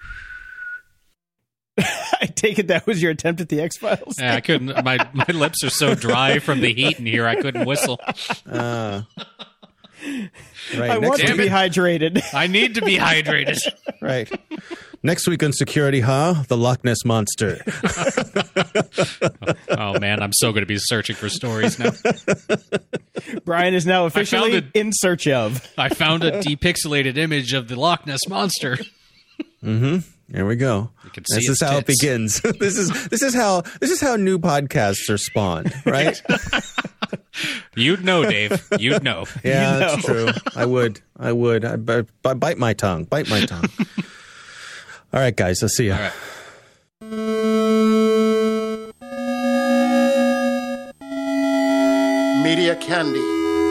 I take it that was your attempt at the X-Files? Yeah, I couldn't. My my lips are so dry from the heat in here. I couldn't whistle. Uh, right. I next want to Damn be it. hydrated. I need to be hydrated. Right. Next week on Security, huh? The Loch Ness Monster. Oh man, I'm so going to be searching for stories now. Brian is now officially found it. in search of. I found a depixelated image of the Loch Ness Monster. Mm-hmm. There we go. You can see This is its how it tits. begins. This is this is how this is how new podcasts are spawned, right? You'd know, Dave. You'd know. Yeah, You that's know. true. I would. I would. I b- b- bite my tongue. Bite my tongue. All right, guys. I'll see you. All right. Media Candy.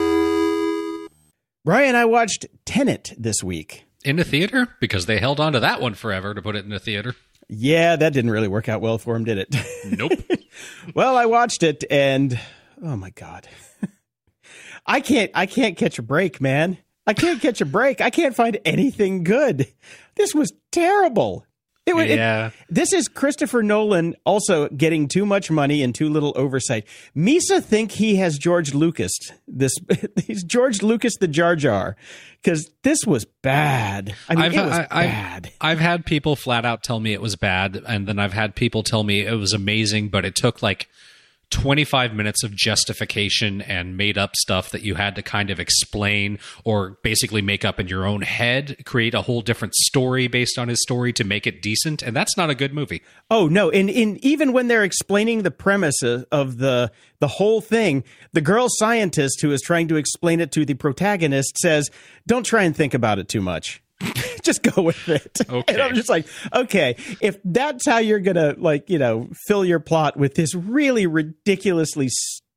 Brian, I watched Tenet this week. In the theater? Because they held on to that one forever to put it in the theater. Yeah, that didn't really work out well for him, did it? Nope. Well, I watched it and oh my God. I can't I can't catch a break, man. I can't catch a break. I can't find anything good. This was terrible. It was, Yeah. it, this is Christopher Nolan also getting too much money and too little oversight. Misa think he has George Lucas. This he's George Lucas the Jar Jar because this was bad. I mean, I've, it was I, I've- bad. I've had people flat out tell me it was bad, and then I've had people tell me it was amazing, but it took like twenty-five minutes of justification and made up stuff that you had to kind of explain or basically make up in your own head, create a whole different story based on his story to make it decent. And that's not a good movie. Oh no! And in even when they're explaining the premise of, of the the whole thing, the girl scientist who is trying to explain it to the protagonist says, "Don't try and think about it too much. Just go with it." Okay. And I'm just like, okay, if that's how you're gonna like, you know, fill your plot with this really ridiculously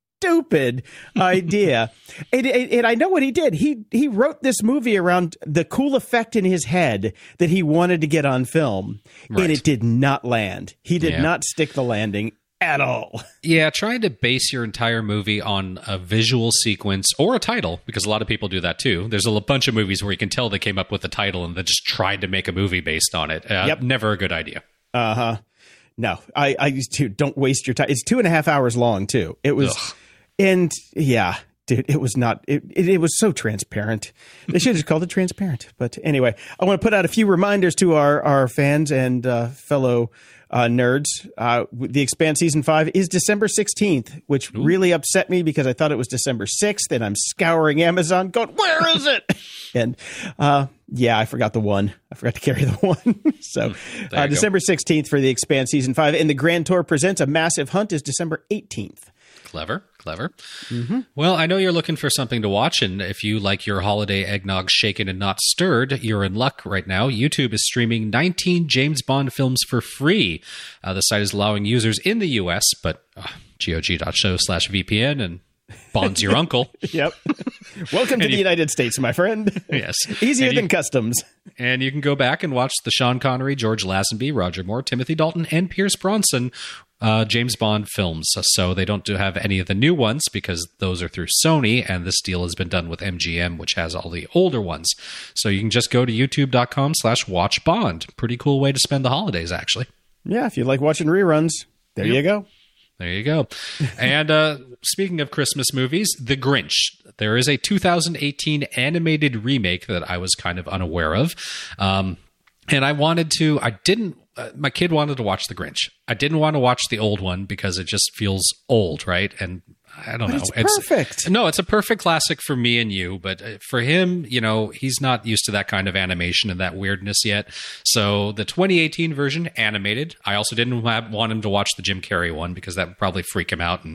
stupid idea, and, and, and I know what he did. He he wrote this movie around the cool effect in his head that he wanted to get on film, Right. and it did not land. He did Yeah. not stick the landing at all. Yeah, trying to base your entire movie on a visual sequence or a title, because a lot of people do that too. There's a l- bunch of movies where you can tell they came up with a title and then just tried to make a movie based on it. Uh, Yep. Never a good idea. Uh huh. No, I I used to don't waste your time. It's two and a half hours long too. It was, Ugh. and yeah, dude, it was not. It, it it was so transparent. They should have just called it transparent. But anyway, I want to put out a few reminders to our our fans and uh, fellow. Uh, nerds, uh, The Expanse season five is December sixteenth, which really upset me because I thought it was December sixth, and I'm scouring Amazon going, where is it? And uh, yeah, I forgot the one. I forgot to carry the one. So There uh, you go. December sixteenth for The Expanse season five, and the Grand Tour Presents A Massive Hunt is December eighteenth. Clever, clever. Well, I know you're looking for something to watch, and if you like your holiday eggnog shaken and not stirred, you're in luck right now. YouTube is streaming nineteen James Bond films for free. Uh, the site is allowing users in the U S, but uh, gog.show slash VPN, and Bond's your uncle. Yep. Welcome to the you- United States, my friend. Yes. Easier And you- than customs. And you can go back and watch the Sean Connery, George Lazenby, Roger Moore, Timothy Dalton, and Pierce Bronson uh, James Bond films. So they don't do have any of the new ones because those are through Sony, and this deal has been done with M G M, which has all the older ones. So you can just go to youtube.com slash watch Bond. Pretty cool way to spend the holidays, actually. Yeah, if you like watching reruns, there you go. There you go. And uh, speaking of Christmas movies, The Grinch. There is a two thousand eighteen animated remake that I was kind of unaware of. Um, and I wanted to, I didn't, uh, my kid wanted to watch The Grinch. I didn't want to watch the old one because it just feels old, right? And I don't But know. it's perfect. No, it's a perfect classic for me and you, but uh, for him, you know, he's not used to that kind of animation and that weirdness yet. So the twenty eighteen version, animated. I also didn't have, want him to watch the Jim Carrey one because that would probably freak him out and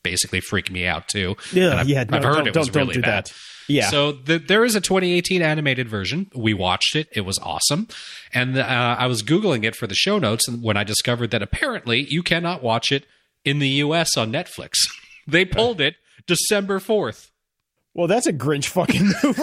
basically freaked me out too. Yeah, and I've, yeah. No, I've heard don't, it don't, was don't really do bad. that. Yeah. So the, there is a twenty eighteen animated version. We watched it. It was awesome. And uh, I was Googling it for the show notes when I discovered that apparently you cannot watch it in the U S on Netflix. They pulled it December fourth. Well, that's a Grinch fucking move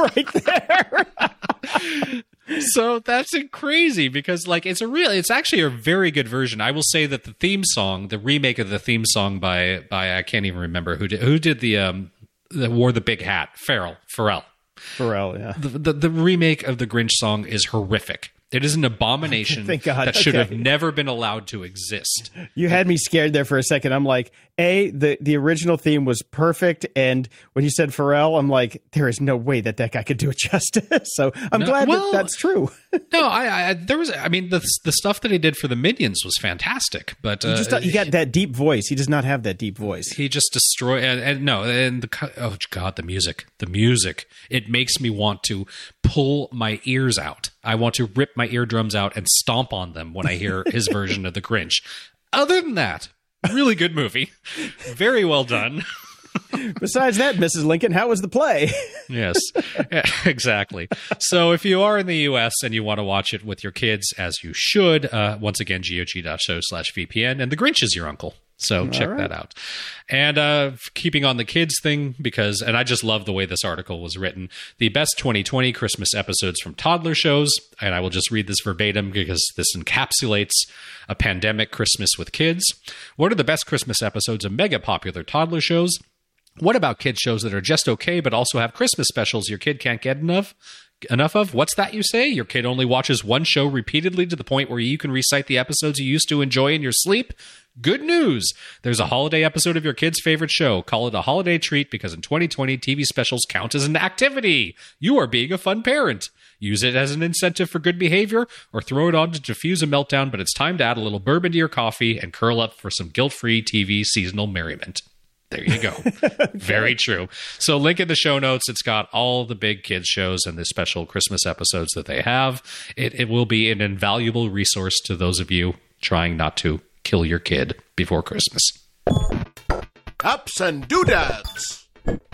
right there. So that's crazy because like it's a real it's actually a very good version. I will say that the theme song, the remake of the theme song by by I can't even remember who did who did the um that wore the big hat, Pharrell, Pharrell. Pharrell, yeah. The, the the remake of the Grinch song is horrific. It is an abomination Thank God. that should Okay. have never been allowed to exist. You had me scared there for a second. I'm like, A, the, the original theme was perfect. And when you said Pharrell, I'm like, there is no way that that guy could do it justice. So I'm No, glad well- that that's true. No, I, I there was I mean the the stuff that he did for the Minions was fantastic, but uh, You just you got that deep voice. He does not have that deep voice. he just destroyed and, and no and the co- oh god the music the music it makes me want to pull my ears out. I want to rip my eardrums out and stomp on them when I hear his version of the Grinch. Other than that, really good movie, very well done. Besides that, Missus Lincoln, how was the play? Yes, yeah, exactly. So if you are in the U S and you want to watch it with your kids, as you should, uh, once again, gog.show slash VPN, and the Grinch is your uncle. So check right. that out. And uh, keeping on the kids thing, because, and I just love the way this article was written, the best twenty twenty Christmas episodes from toddler shows, and I will just read this verbatim because this encapsulates a pandemic Christmas with kids. What are the best Christmas episodes of mega popular toddler shows? What about kids shows that are just okay but also have Christmas specials your kid can't get enough enough of? What's that you say? Your kid only watches one show repeatedly to the point where you can recite the episodes you used to enjoy in your sleep? Good news! There's a holiday episode of your kid's favorite show. Call it a holiday treat because in twenty twenty, T V specials count as an activity. You are being a fun parent. Use it as an incentive for good behavior or throw it on to diffuse a meltdown, but it's time to add a little bourbon to your coffee and curl up for some guilt-free T V seasonal merriment. There you go. Very true. So link in the show notes. It's got all the big kids shows and the special Christmas episodes that they have. It, it will be an invaluable resource to those of you trying not to kill your kid before Christmas. Ups and doodads.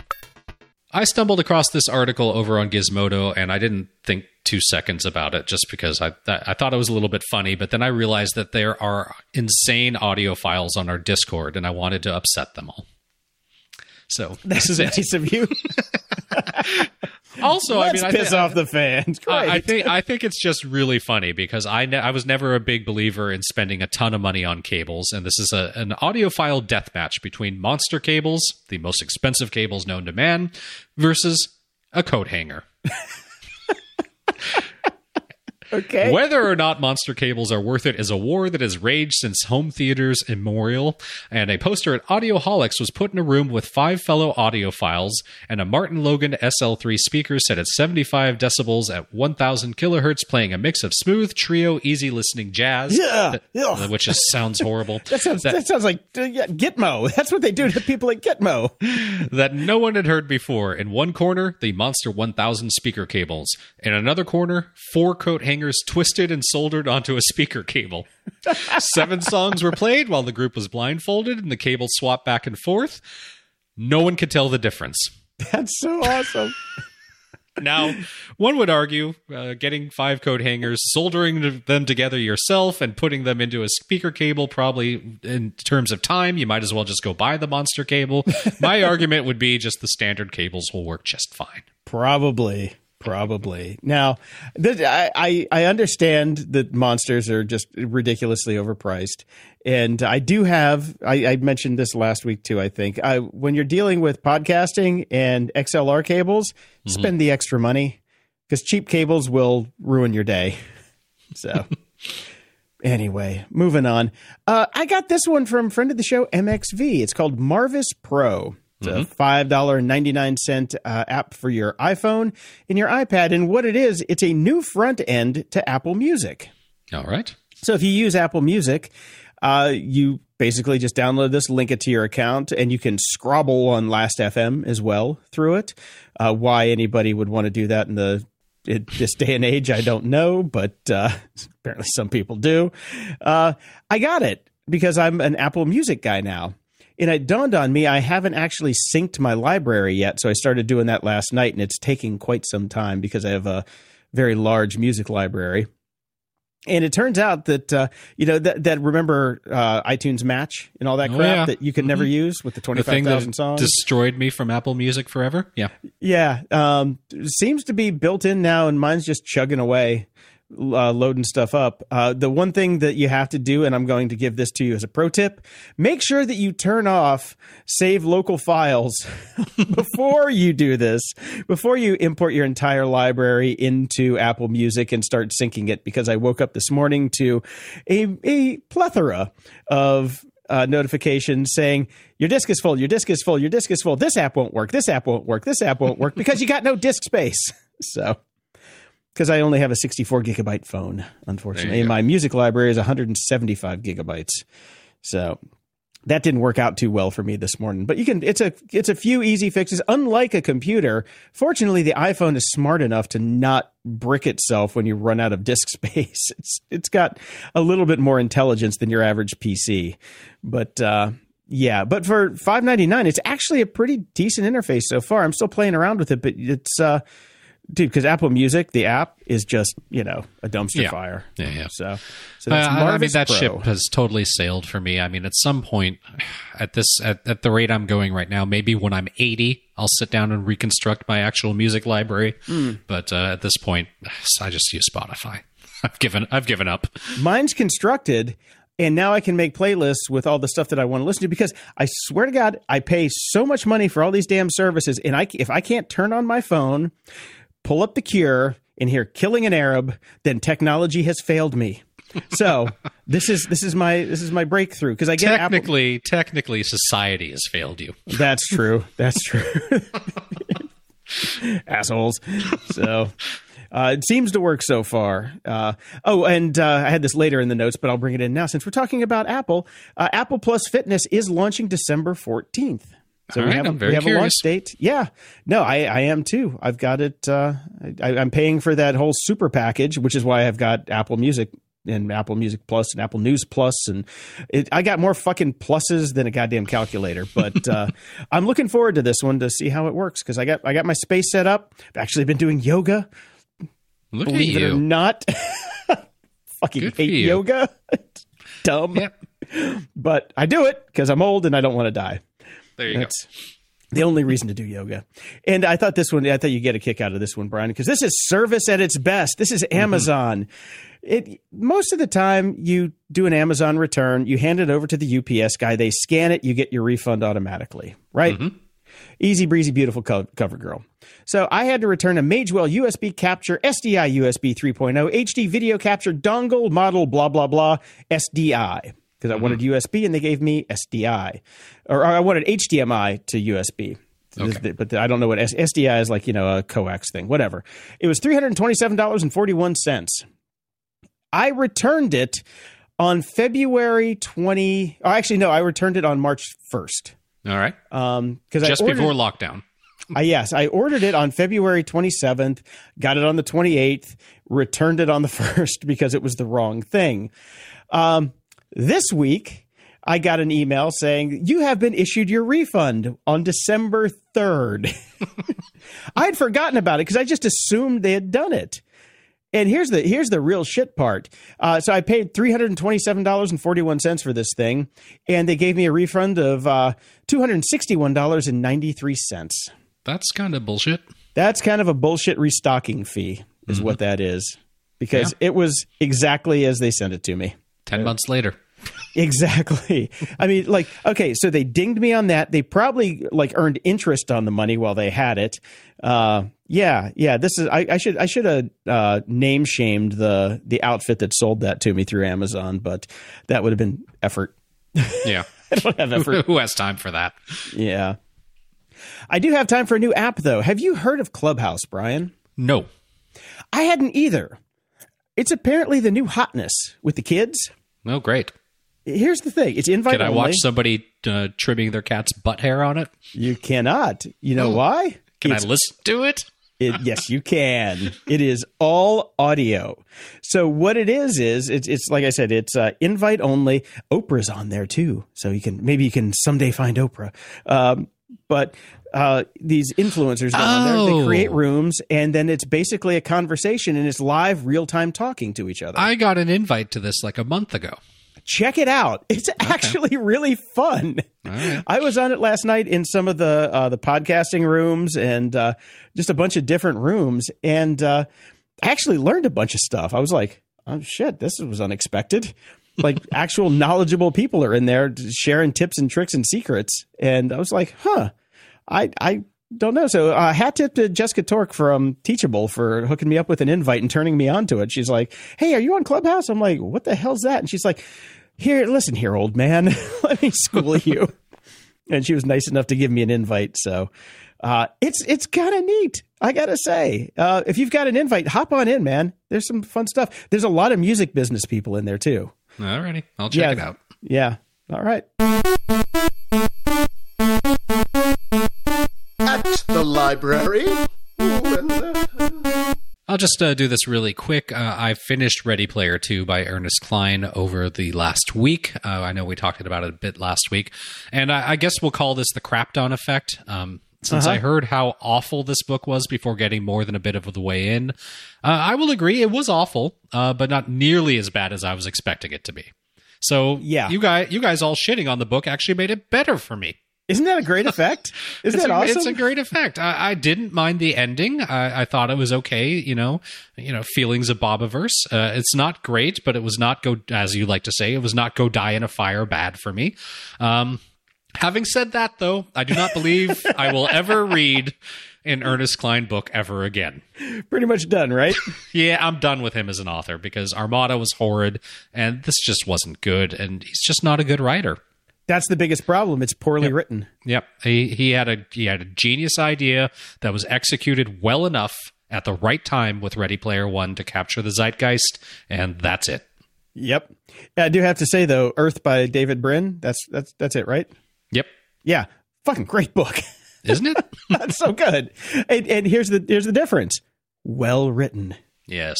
I stumbled across this article over on Gizmodo, and I didn't think two seconds about it just because I I thought it was a little bit funny, but then I realized that there are insane audio files on our Discord, and I wanted to upset them all. So this is it. Nice of you. Also, Let's I mean, I piss thi- off the fans. Great. I, I think I think it's just really funny because I ne- I was never a big believer in spending a ton of money on cables, and this is a, an audiophile deathmatch between monster cables, the most expensive cables known to man, versus a coat hanger. Okay. Whether or not monster cables are worth it is a war that has raged since home theaters immemorial, and a poster at Audioholics was put in a room with five fellow audiophiles, and a Martin Logan S L three speaker set at seventy-five decibels at one thousand kilohertz, playing a mix of smooth, trio, easy listening jazz, Yeah. that- Ugh. which is, sounds horrible, That sounds that, that sounds like uh, yeah, Gitmo. That's what they do to people at Gitmo. that no one had heard before. In one corner, the Monster one thousand speaker cables. In another corner, four coat hangers twisted and soldered onto a speaker cable. Seven songs were played while the group was blindfolded and the cables swapped back and forth. No one could tell the difference. That's so awesome. Now, one would argue uh, getting five coat hangers, soldering them together yourself, and putting them into a speaker cable, probably in terms of time, you might as well just go buy the monster cable. My argument would be just the standard cables will work just fine. Probably. Probably. Now, th- I, I I understand that monsters are just ridiculously overpriced. And I do have, I, I mentioned this last week too, I think. I, when you're dealing with podcasting and X L R cables, mm-hmm. spend the extra money because cheap cables will ruin your day. So anyway, moving on. Uh, I got this one from friend of the show, M X V. It's called Marvis Pro. It's a five dollars and ninety-nine cents uh, app for your iPhone and your iPad. And what it is, it's a new front end to Apple Music. All right. So if you use Apple Music, uh, you basically just download this, link it to your account, and you can scrabble on Last F M as well through it. Uh, why anybody would want to do that in the in this day and age, I don't know, but uh, apparently some people do. Uh, I got it because I'm an Apple Music guy now. And it dawned on me I haven't actually synced my library yet. So I started doing that last night, and it's taking quite some time because I have a very large music library. And it turns out that, uh, you know, that, that remember uh, iTunes Match and all that Oh, crap yeah. that you could Mm-hmm. never use with the The twenty-five thing that thousand songs? destroyed me from Apple Music forever. Yeah. Yeah. Um, seems to be built in now, and mine's just chugging away, uh, loading stuff up. Uh, the one thing that you have to do, and I'm going to give this to you as a pro tip, make sure that you turn off save local files before you do this, before you import your entire library into Apple Music and start syncing it, because I woke up this morning to a, a plethora of uh, notifications saying, your disk is full, your disk is full, your disk is full. This app won't work. This app won't work. This app won't work because you got no disk space. So, because I only have a sixty-four gigabyte phone, unfortunately. And my music library is one hundred seventy-five gigabytes. So that didn't work out too well for me this morning. But you can, it's a, it's a few easy fixes. Unlike a computer, fortunately, the iPhone is smart enough to not brick itself when you run out of disk space. It's, it's got a little bit more intelligence than your average P C. But, uh, yeah, but for five ninety-nine, it's actually a pretty decent interface so far. I'm still playing around with it, but it's, uh, dude, because Apple Music, the app, is just, you know, a dumpster Yeah. fire. Yeah, yeah. So, so that's Uh, I mean, Marvis that Pro. ship has totally sailed for me. I mean, at some point, at this, at, at the rate I'm going right now, maybe when I'm eighty, I'll sit down and reconstruct my actual music library. Mm. But uh, at this point, I just use Spotify. I've given, I've given up. Mine's constructed, and now I can make playlists with all the stuff that I want to listen to, because I swear to God, I pay so much money for all these damn services, and I, if I can't turn on my phone, pull up The Cure, and hear "Killing an Arab," then technology has failed me. So this is this is my this is my breakthrough, because I get Technically, Apple- technically, society has failed you. That's true. That's true. Assholes. So uh, it seems to work so far. Uh, oh, and uh, I had this later in the notes, but I'll bring it in now since we're talking about Apple. Uh, Apple Plus Fitness is launching December fourteenth. So All we right, have, a, I'm very we have a curious. launch date. Yeah. No, I, I am too. I've got it. Uh, I, I'm paying for that whole super package, which is why I've got Apple Music and Apple Music Plus and Apple News Plus. And it, I got more fucking pluses than a goddamn calculator. But uh, I'm looking forward to this one to see how it works, because I got, I got my space set up. I've actually been doing yoga. Look Believe at it or you. not. Fucking Good for hate you. yoga. It's dumb. Yep. But I do it because I'm old and I don't want to die. There you That's the only reason to do yoga. And I thought this one, I thought you get a kick out of this one, Brian, because this is service at its best. This is Amazon. It most of the time you do an Amazon return, you hand it over to the U P S guy, they scan it, you get your refund automatically, right? Mm-hmm. Easy breezy, beautiful co- cover girl. So I had to return a Magewell U S B capture, S D I U S B three point oh, H D video capture, dongle, model, blah, blah, blah, S D I. Because I Mm-hmm. wanted U S B and they gave me S D I. Or, or I wanted H D M I to U S B. Okay. But I don't know what S- SDI is, like, you know, a coax thing, whatever. It was three hundred twenty-seven dollars and forty-one cents. I returned it on February twentieth. Oh, actually, no, I returned it on March first. All right. Um, because Just I ordered, before lockdown. Uh, yes, I ordered it on February twenty-seventh, got it on the twenty-eighth, returned it on the first because it was the wrong thing. Um, this week, I got an email saying, you have been issued your refund on December third. I had forgotten about it because I just assumed they had done it. And here's the here's the real shit part. Uh, so I paid three hundred twenty-seven dollars and forty-one cents for this thing, and they gave me a refund of uh, two hundred sixty-one dollars and ninety-three cents. That's kind of bullshit. That's kind of a bullshit restocking fee is Mm-hmm. what that is, because Yeah. it was exactly as they sent it to me. Ten months later. Exactly. I mean, like, okay, so they dinged me on that. They probably like earned interest on the money while they had it. Uh, yeah, yeah. This is I, I should I should have uh, name shamed the the outfit that sold that to me through Amazon, but that would have been effort. Yeah. I don't have effort. Who has time for that? Yeah. I do have time for a new app, though. Have you heard of Clubhouse, Brian? No. I hadn't either. It's apparently the new hotness with the kids. Oh, great. Here's the thing. It's invite Can I only. watch somebody uh, trimming their cat's butt hair on it? You cannot. You know Oh. why? Can It's- I listen to it? It, yes, you can. It is all audio. So what it is is it's it's like I said, it's uh, invite only. Oprah's on there too, so you can maybe you can someday find Oprah. Um, but uh, these influencers go on there, they create rooms, and then it's basically a conversation, and it's live, real time talking to each other. I got an invite to this like a month ago. Check it out. It's okay. Actually really fun. Right. I was on it last night in some of the uh, the podcasting rooms and uh, just a bunch of different rooms. And uh, I actually learned a bunch of stuff. I was like, oh, shit, this was unexpected. Like actual knowledgeable people are in there sharing tips and tricks and secrets. And I was like, huh, I I don't know. So uh, hat tip to Jessica Torque from Teachable for hooking me up with an invite and turning me onto it. She's like, hey, are you on Clubhouse? I'm like, what the hell's that? And she's like, here, listen here, old man. Let me school you. And she was nice enough to give me an invite. So uh, it's it's kind of neat, I got to say. Uh, if you've got an invite, hop on in, man. There's some fun stuff. There's a lot of music business people in there, too. All righty. I'll check yeah, it out. Yeah. All right. At the library. When, uh, I'll just uh, do this really quick. Uh, I finished Ready Player two by Ernest Cline over the last week. Uh, I know we talked about it a bit last week. And I, I guess we'll call this the Crapdown effect. Um, since uh-huh. I heard how awful this book was before getting more than a bit of the way in, uh, I will agree it was awful, uh, but not nearly as bad as I was expecting it to be. So yeah. you guys, you guys all shitting on the book actually made it better for me. Isn't that a great effect? Isn't that a, awesome? It's a great effect. I, I didn't mind the ending. I, I thought it was okay. You know, you know, feelings of Bobiverse. Uh, it's not great, but it was not go, as you like to say, it was not go die in a fire bad for me. Um, having said that, though, I do not believe I will ever read an Ernest Cline book ever again. Pretty much done, right? Yeah, I'm done with him as an author because Armada was horrid, and this just wasn't good, and he's just not a good writer. That's the biggest problem. It's poorly yep. written. Yep. He he had a he had a genius idea that was executed well enough at the right time with Ready Player One to capture the zeitgeist, and that's it. Yep. I do have to say though, Earth by David Brin. That's that's that's it, right? Yep. Yeah. Fucking great book, isn't it? That's so good. And, and here's the here's the difference. Well written. Yes.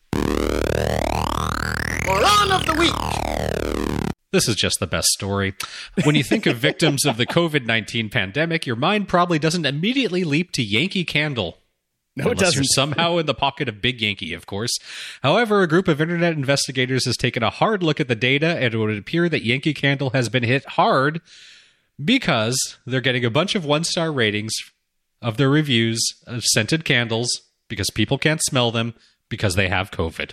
Moron of the week. This is just the best story. When you think of victims of the covid nineteen pandemic, your mind probably doesn't immediately leap to Yankee Candle. No, it Unless doesn't. You're somehow in the pocket of Big Yankee, of course. However, a group of internet investigators has taken a hard look at the data, and it would appear that Yankee Candle has been hit hard because they're getting a bunch of one-star ratings of their reviews of scented candles because people can't smell them because they have COVID.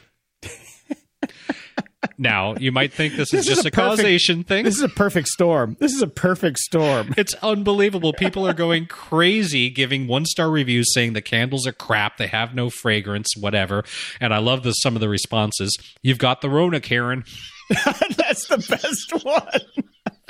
Now, you might think this, this is just is a, a perfect, causation thing. This is a perfect storm. This is a perfect storm. It's unbelievable. People are going crazy giving one-star reviews saying the candles are crap, they have no fragrance, whatever. And I love the, some of the responses. You've got the Rona, Karen. That's the best one.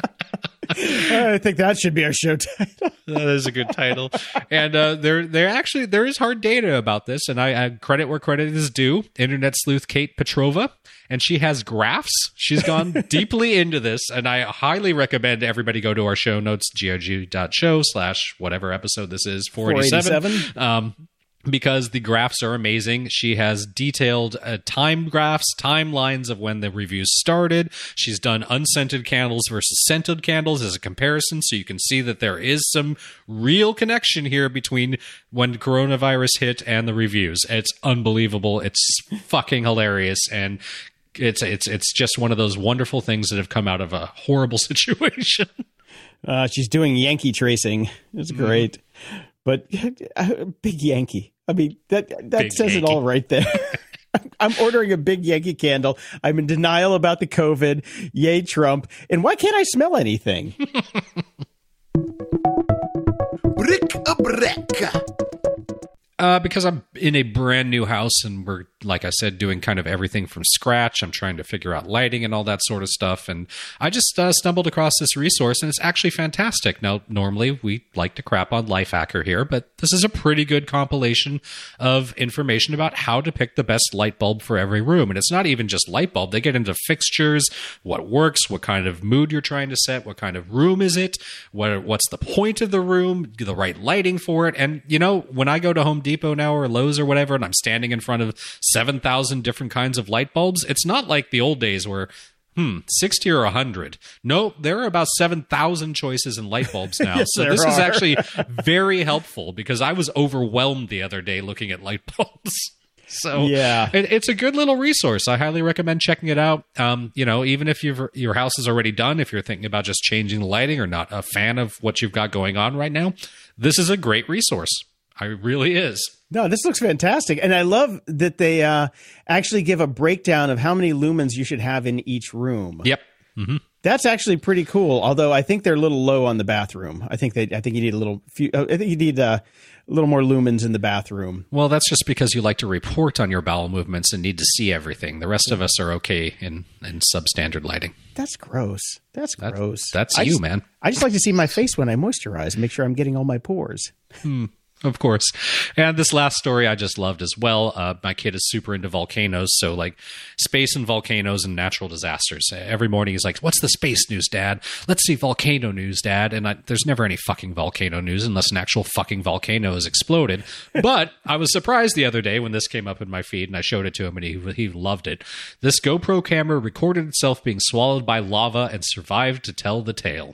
I think that should be our show title. That is a good title. And uh, there, there actually there is hard data about this, and I, I credit where credit is due. Internet sleuth Kate Petrova, and she has graphs. She's gone deeply into this, and I highly recommend everybody go to our show notes, grg.show slash whatever episode this is, four eighty-seven. Um, because the graphs are amazing. She has detailed uh, time graphs, timelines of when the reviews started. She's done unscented candles versus scented candles as a comparison, so you can see that there is some real connection here between when coronavirus hit and the reviews. It's unbelievable. It's fucking hilarious, and it's it's it's just one of those wonderful things that have come out of a horrible situation. Uh, she's doing Yankee tracing. It's great. Mm. But uh, big Yankee. I mean, that that big says Yankee. It all right there. I'm ordering a big Yankee candle. I'm in denial about the COVID. Yay, Trump. And why can't I smell anything? Brick a brick. Uh, because I'm in a brand new house and we're like I said, doing kind of everything from scratch. I'm trying to figure out lighting and all that sort of stuff. And I just uh, stumbled across this resource, and it's actually fantastic. Now, normally we like to crap on Lifehacker here, but this is a pretty good compilation of information about how to pick the best light bulb for every room. And it's not even just light bulb. They get into fixtures, what works, what kind of mood you're trying to set, what kind of room is it, what what's the point of the room, the right lighting for it. And, you know, when I go to Home Depot now or Lowe's or whatever, and I'm standing in front of seven thousand different kinds of light bulbs, it's not like the old days where, hmm, sixty or one hundred. No, there are about seven thousand choices in light bulbs now. Yes, so this are. is actually very helpful because I was overwhelmed the other day looking at light bulbs. So yeah, it, it's a good little resource. I highly recommend checking it out. Um, you know, even if you've, your house is already done, if you're thinking about just changing the lighting or not a fan of what you've got going on right now, this is a great resource. It really is. No, this looks fantastic. And I love that they uh, actually give a breakdown of how many lumens you should have in each room. Yep. Mm-hmm. That's actually pretty cool. Although I think they're a little low on the bathroom. I think they. I think you need a little. Few, I think you need uh, a little more lumens in the bathroom. Well, that's just because you like to report on your bowel movements and need to see everything. The rest of us are okay in, in substandard lighting. That's gross. That's gross. That's, that's I you, just, man. I just like to see my face when I moisturize and make sure I'm getting all my pores. Hmm. Of course. And this last story I just loved as well. Uh, my kid is super into volcanoes. So like space and volcanoes and natural disasters. Every morning he's like, what's the space news, Dad? Let's see volcano news, Dad. And I, there's never any fucking volcano news unless an actual fucking volcano has exploded. But I was surprised the other day when this came up in my feed and I showed it to him and he, he loved it. This GoPro camera recorded itself being swallowed by lava and survived to tell the tale.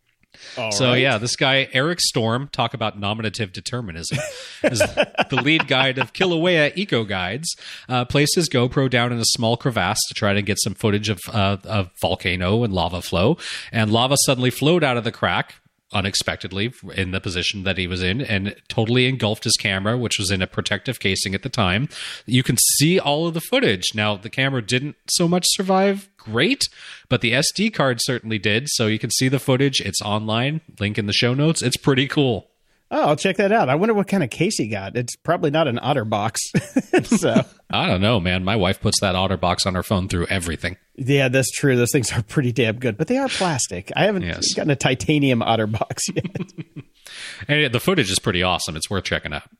All so, right. yeah, this guy, Eric Storm, talk about nominative determinism, is the lead guide of Kilauea Eco Guides, uh, placed his GoPro down in a small crevasse to try to get some footage of, uh, of volcano and lava flow. And lava suddenly flowed out of the crack unexpectedly in the position that he was in and totally engulfed his camera, which was in a protective casing at the time. You can see all of the footage. Now, the camera didn't so much survive great, but the S D card certainly did. So you can see the footage. It's online. Link in the show notes. It's pretty cool. Oh, I'll check that out. I wonder what kind of case he got. It's probably not an OtterBox. So I don't know, man. My wife puts that OtterBox on her phone through everything. Yeah, that's true. Those things are pretty damn good, but they are plastic. I haven't Yes. gotten a titanium OtterBox yet. And the footage is pretty awesome. It's worth checking out.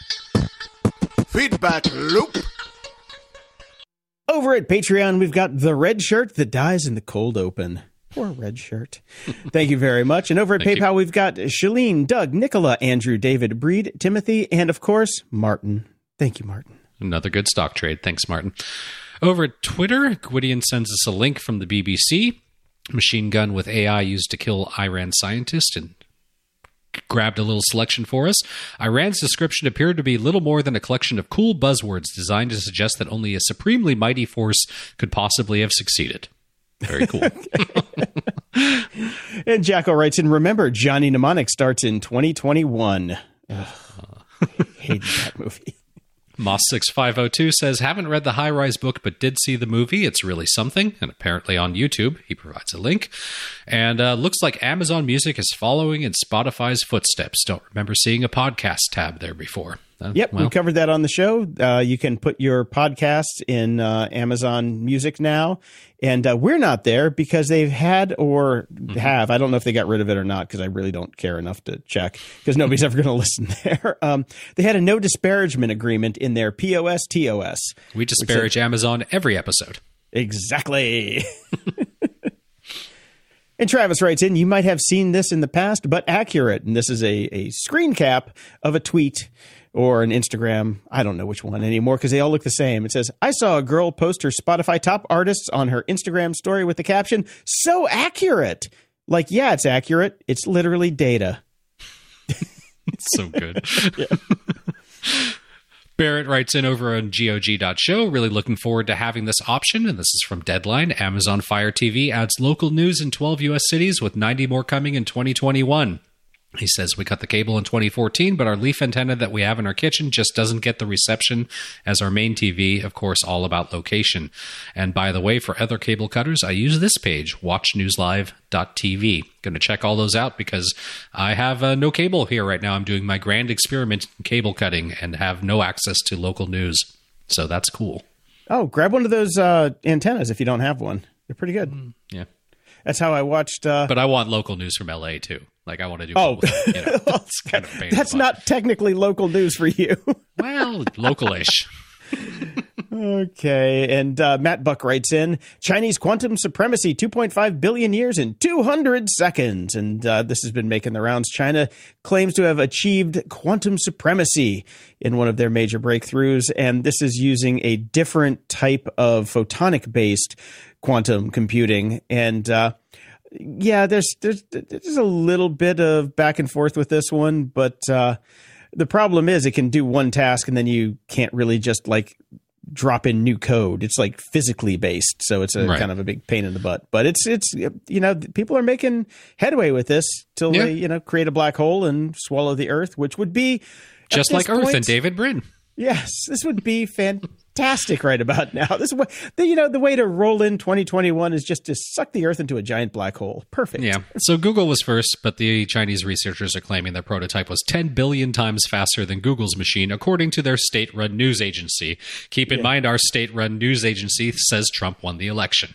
Feedback loop. Over at Patreon, we've got the red shirt that dies in the cold open. Poor red shirt. Thank you very much. And over at Thank PayPal, you. we've got Shalene, Doug, Nicola, Andrew, David, Breed, Timothy, and of course, Martin. Thank you, Martin. Another good stock trade. Thanks, Martin. Over at Twitter, Gwydion sends us a link from the B B C. Machine gun with A I used to kill Iran scientist, and grabbed a little selection for us. Iran's description appeared to be little more than a collection of cool buzzwords designed to suggest that only a supremely mighty force could possibly have succeeded. Very cool. And Jacko writes in, remember, Johnny Mnemonic starts in twenty twenty-one. Ugh, hated that movie. Moss six five oh two says, haven't read the High Rise book, but did see the movie. It's really something. And apparently on YouTube, he provides a link. And uh, looks like Amazon Music is following in Spotify's footsteps. Don't remember seeing a podcast tab there before. Uh, Yep, well, we covered that on the show. Uh, you can put your podcast in uh, Amazon Music now. And uh, we're not there because they've had or Mm-hmm. have. I don't know if they got rid of it or not because I really don't care enough to check because nobody's ever going to listen there. Um, they had a no disparagement agreement in their P O S T O S. we disparage Amazon every episode. Exactly. And Travis writes in, you might have seen this in the past, but accurate. And this is a, a screen cap of a tweet or an Instagram. I don't know which one anymore because they all look the same. It says, I saw a girl post her Spotify top artists on her Instagram story with the caption, so accurate. Like, yeah, it's accurate. It's literally data. It's so good. Barrett writes in over on G O G dot show, really looking forward to having this option. And this is from Deadline. Amazon Fire T V adds local news in twelve U S cities with ninety more coming in twenty twenty-one. He says, we cut the cable in twenty fourteen, but our leaf antenna that we have in our kitchen just doesn't get the reception as our main T V. Of course, all about location. And by the way, for other cable cutters, I use this page, watch news live dot t v. Going to check all those out because I have uh, no cable here right now. I'm doing my grand experiment in cable cutting and have no access to local news. So that's cool. Oh, grab one of those uh, antennas if you don't have one. They're pretty good. Mm, yeah. That's how I watched. Uh, but I want local news from L A too. Like I want to do. Oh, both, you know, that's kind of that's not technically local news for you. Well, local-ish. Okay, and uh, Matt Buck writes in, Chinese quantum supremacy, two point five billion years in two hundred seconds. And uh, this has been making the rounds. China claims to have achieved quantum supremacy in one of their major breakthroughs, and this is using a different type of photonic-based quantum computing. And uh, yeah, there's, there's, there's a little bit of back and forth with this one, but uh, the problem is it can do one task, and then you can't really just like drop in new code. It's like physically based, so it's a right. kind of a big pain in the butt. But it's it's you know, people are making headway with this till yeah. they you know create a black hole and swallow the Earth, which would be just like point, Earth and David Brin. Yes, this would be fantastic right about now. This is what the, you know the way to roll in twenty twenty-one is just to suck the Earth into a giant black hole. Perfect. Yeah. So Google was first, but the Chinese researchers are claiming their prototype was ten billion times faster than Google's machine, according to their state-run news agency. Keep in yeah. mind, our state-run news agency says Trump won the election.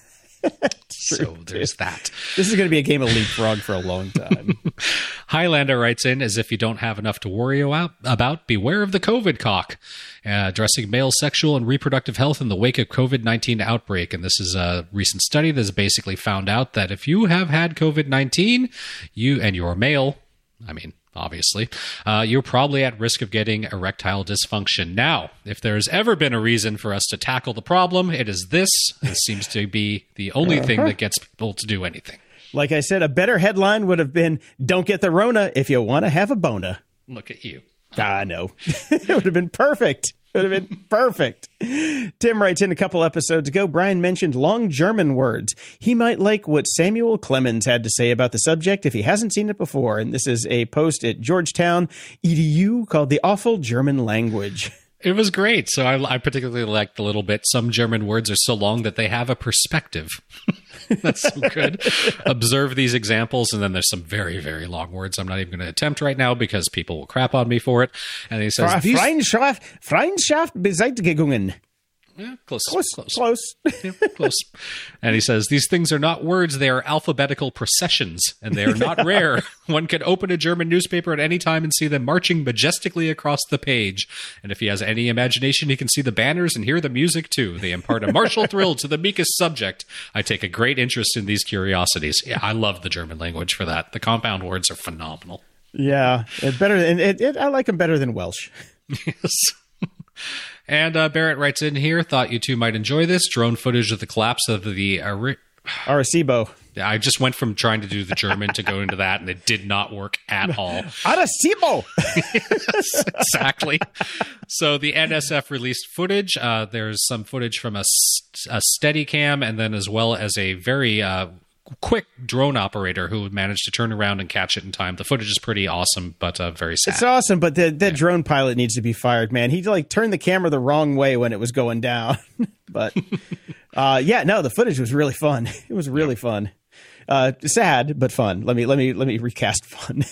So there's that. This is going to be a game of leapfrog for a long time. Highlander writes in, as if you don't have enough to worry about, beware of the COVID cock, uh, addressing male sexual and reproductive health in the wake of COVID nineteen outbreak. And this is a recent study that has basically found out that if you have had COVID nineteen, you and you're male, I mean, obviously, uh, you're probably at risk of getting erectile dysfunction. Now, if there's ever been a reason for us to tackle the problem, it is this. This seems to be the only uh-huh. thing that gets people to do anything. Like I said, a better headline would have been, don't get the Rona if you want to have a bona. Look at you. I know. It would have been perfect. It would have been perfect. Tim writes in a couple episodes ago, Brian mentioned long German words. He might like what Samuel Clemens had to say about the subject if he hasn't seen it before. And this is a post at Georgetown E D U called The Awful German Language. It was great. So I, I particularly liked the little bit. Some German words are so long that they have a perspective. That's so good. Observe these examples. And then there's some very, very long words I'm not even going to attempt right now because people will crap on me for it. And he says, Freundschaft, Freundschaft Beseitigungen. Yeah, close. Close. Close. Close. Yeah, close. And he says, these things are not words, they are alphabetical processions, and they are not rare. One can open a German newspaper at any time and see them marching majestically across the page. And if he has any imagination, he can see the banners and hear the music too. They impart a martial thrill to the meekest subject. I take a great interest in these curiosities. Yeah, I love the German language for that. The compound words are phenomenal. Yeah, it better. And it, it, I like them better than Welsh. Yes. And uh, Barrett writes in here, thought you two might enjoy this. Drone footage of the collapse of the Ar- Arecibo. I just went from trying to do the German to go into that, and it did not work at all. Arecibo! Yes, exactly. So the N S F released footage. Uh, there's some footage from a, a Steadicam, and then as well as a very uh, quick drone operator who managed to turn around and catch it in time. The footage is pretty awesome, but uh, very sad. It's awesome, but the, that yeah. drone pilot needs to be fired, man. He like turned the camera the wrong way when it was going down. But uh, yeah, no, the footage was really fun. It was really yeah. fun. Uh, sad, but fun. Let me let me let me recast fun.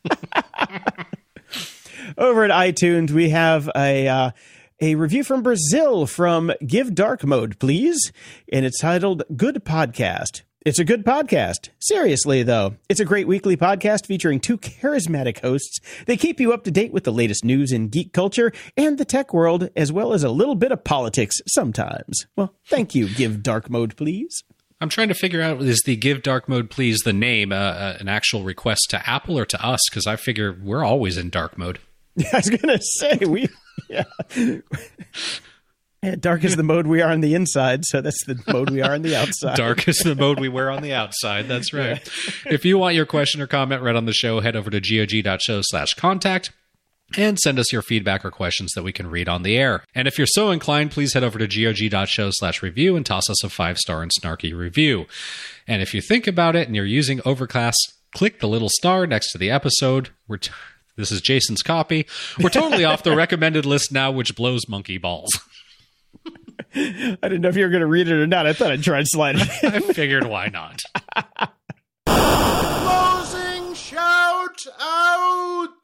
Over at iTunes, we have a uh, a review from Brazil from Give Dark Mode, please, and it's titled "Good Podcast." It's a good podcast. Seriously, though, it's a great weekly podcast featuring two charismatic hosts. They keep you up to date with the latest news in geek culture and the tech world, as well as a little bit of politics sometimes. Well, thank you. Give Dark Mode, please. I'm trying to figure out, is the Give Dark Mode, please, the name, uh, uh, an actual request to Apple or to us? Because I figure we're always in dark mode. Yeah, I was going to say, we... Yeah. Yeah, dark is the mode we are on the inside, so that's the mode we are on the outside. Dark is the mode we wear on the outside. That's right. Yeah. If you want your question or comment read on the show, head over to gog.show slash contact and send us your feedback or questions that we can read on the air. And if you're so inclined, please head over to gog.show slash review and toss us a five-star and snarky review. And if you think about it and you're using Overcast, click the little star next to the episode. We're t- this is Jason's copy. We're totally off the recommended list now, which blows monkey balls. I didn't know if you were going to read it or not. I thought I'd try and slide it in. I figured, why not? Closing shout outs.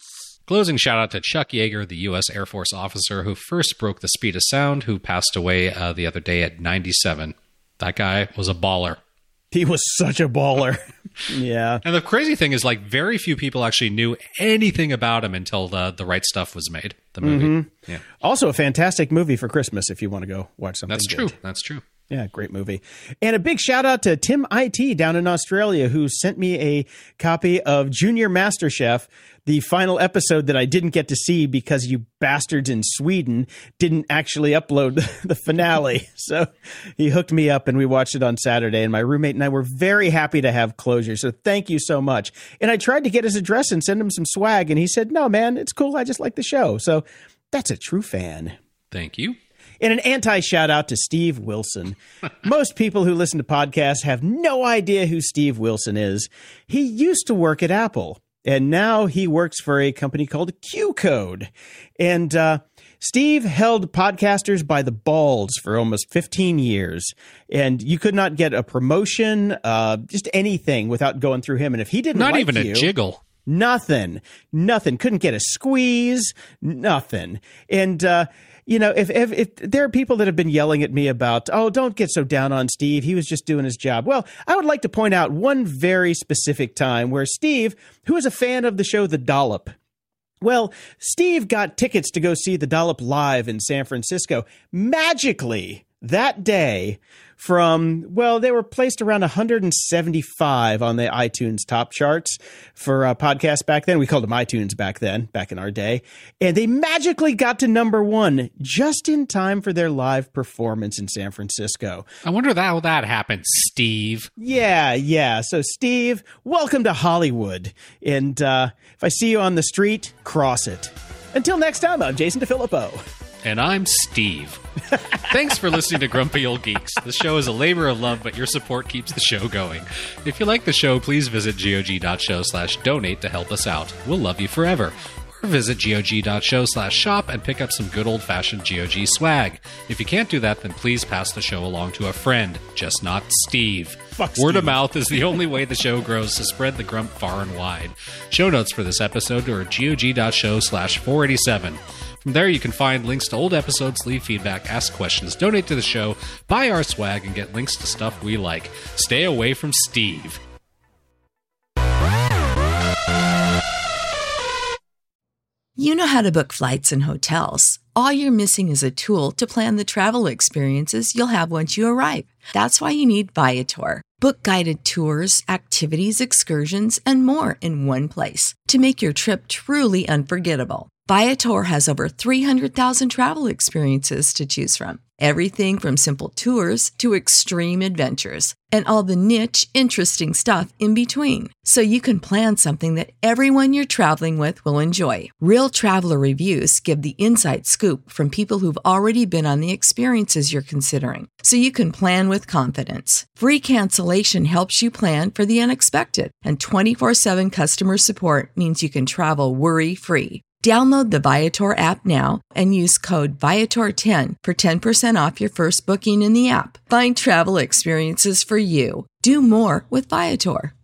Closing shout out to Chuck Yeager, the U S Air Force officer who first broke the speed of sound, who passed away uh, the other day at ninety-seven. That guy was a baller. He was such a baller. Yeah. And the crazy thing is, like, very few people actually knew anything about him until the, the Right Stuff was made, the movie. Mm-hmm. Yeah. Also a fantastic movie for Christmas if you want to go watch something. That's good. true. That's true. Yeah, great movie. And a big shout out to Tim I T down in Australia, who sent me a copy of Junior MasterChef, the final episode that I didn't get to see because you bastards in Sweden didn't actually upload the finale. So he hooked me up and we watched it on Saturday, and my roommate and I were very happy to have closure. So thank you so much. And I tried to get his address and send him some swag, and he said, no, man, it's cool. I just like the show. So that's a true fan. Thank you. And an anti-shout out to Steve Wilson. Most people who listen to podcasts have no idea who Steve Wilson is. He used to work at Apple, and now he works for a company called Q Code. And uh, Steve held podcasters by the balls for almost fifteen years. And you could not get a promotion, uh, just anything without going through him. And if he didn't Not like even you, a jiggle. Nothing. Nothing. Couldn't get a squeeze. Nothing. And, uh, you know, if, if if there are people that have been yelling at me about, oh, don't get so down on Steve, he was just doing his job. Well, I would like to point out one very specific time where Steve, who is a fan of the show The Dollop, well, Steve got tickets to go see The Dollop live in San Francisco. Magically, that day, from, well, they were placed around one hundred seventy-five on the iTunes top charts for uh, podcasts back then. We called them iTunes back then, back in our day. And they magically got to number one just in time for their live performance in San Francisco. I wonder how that happened, Steve. Yeah, yeah. So, Steve, welcome to Hollywood. And uh, if I see you on the street, cross it. Until next time, I'm Jason DeFilippo. And I'm Steve. Thanks for listening to Grumpy Old Geeks. The show is a labor of love, but your support keeps the show going. If you like the show, please visit gog.show slash donate to help us out. We'll love you forever. Or visit gog.show slash shop and pick up some good old-fashioned G O G swag. If you can't do that, then please pass the show along to a friend, just not Steve. Fuck Word Steve. of mouth is the only way the show grows, so spread the grump far and wide. Show notes for this episode are at gog.show slash 487. From there, you can find links to old episodes, leave feedback, ask questions, donate to the show, buy our swag, and get links to stuff we like. Stay away from Steve. You know how to book flights and hotels. All you're missing is a tool to plan the travel experiences you'll have once you arrive. That's why you need Viator. Book guided tours, activities, excursions, and more in one place to make your trip truly unforgettable. Viator has over three hundred thousand travel experiences to choose from. Everything from simple tours to extreme adventures and all the niche, interesting stuff in between. So you can plan something that everyone you're traveling with will enjoy. Real traveler reviews give the inside scoop from people who've already been on the experiences you're considering. So you can plan with confidence. Free cancellation helps you plan for the unexpected. And twenty-four seven customer support means you can travel worry-free. Download the Viator app now and use code Viator ten for ten percent off your first booking in the app. Find travel experiences for you. Do more with Viator.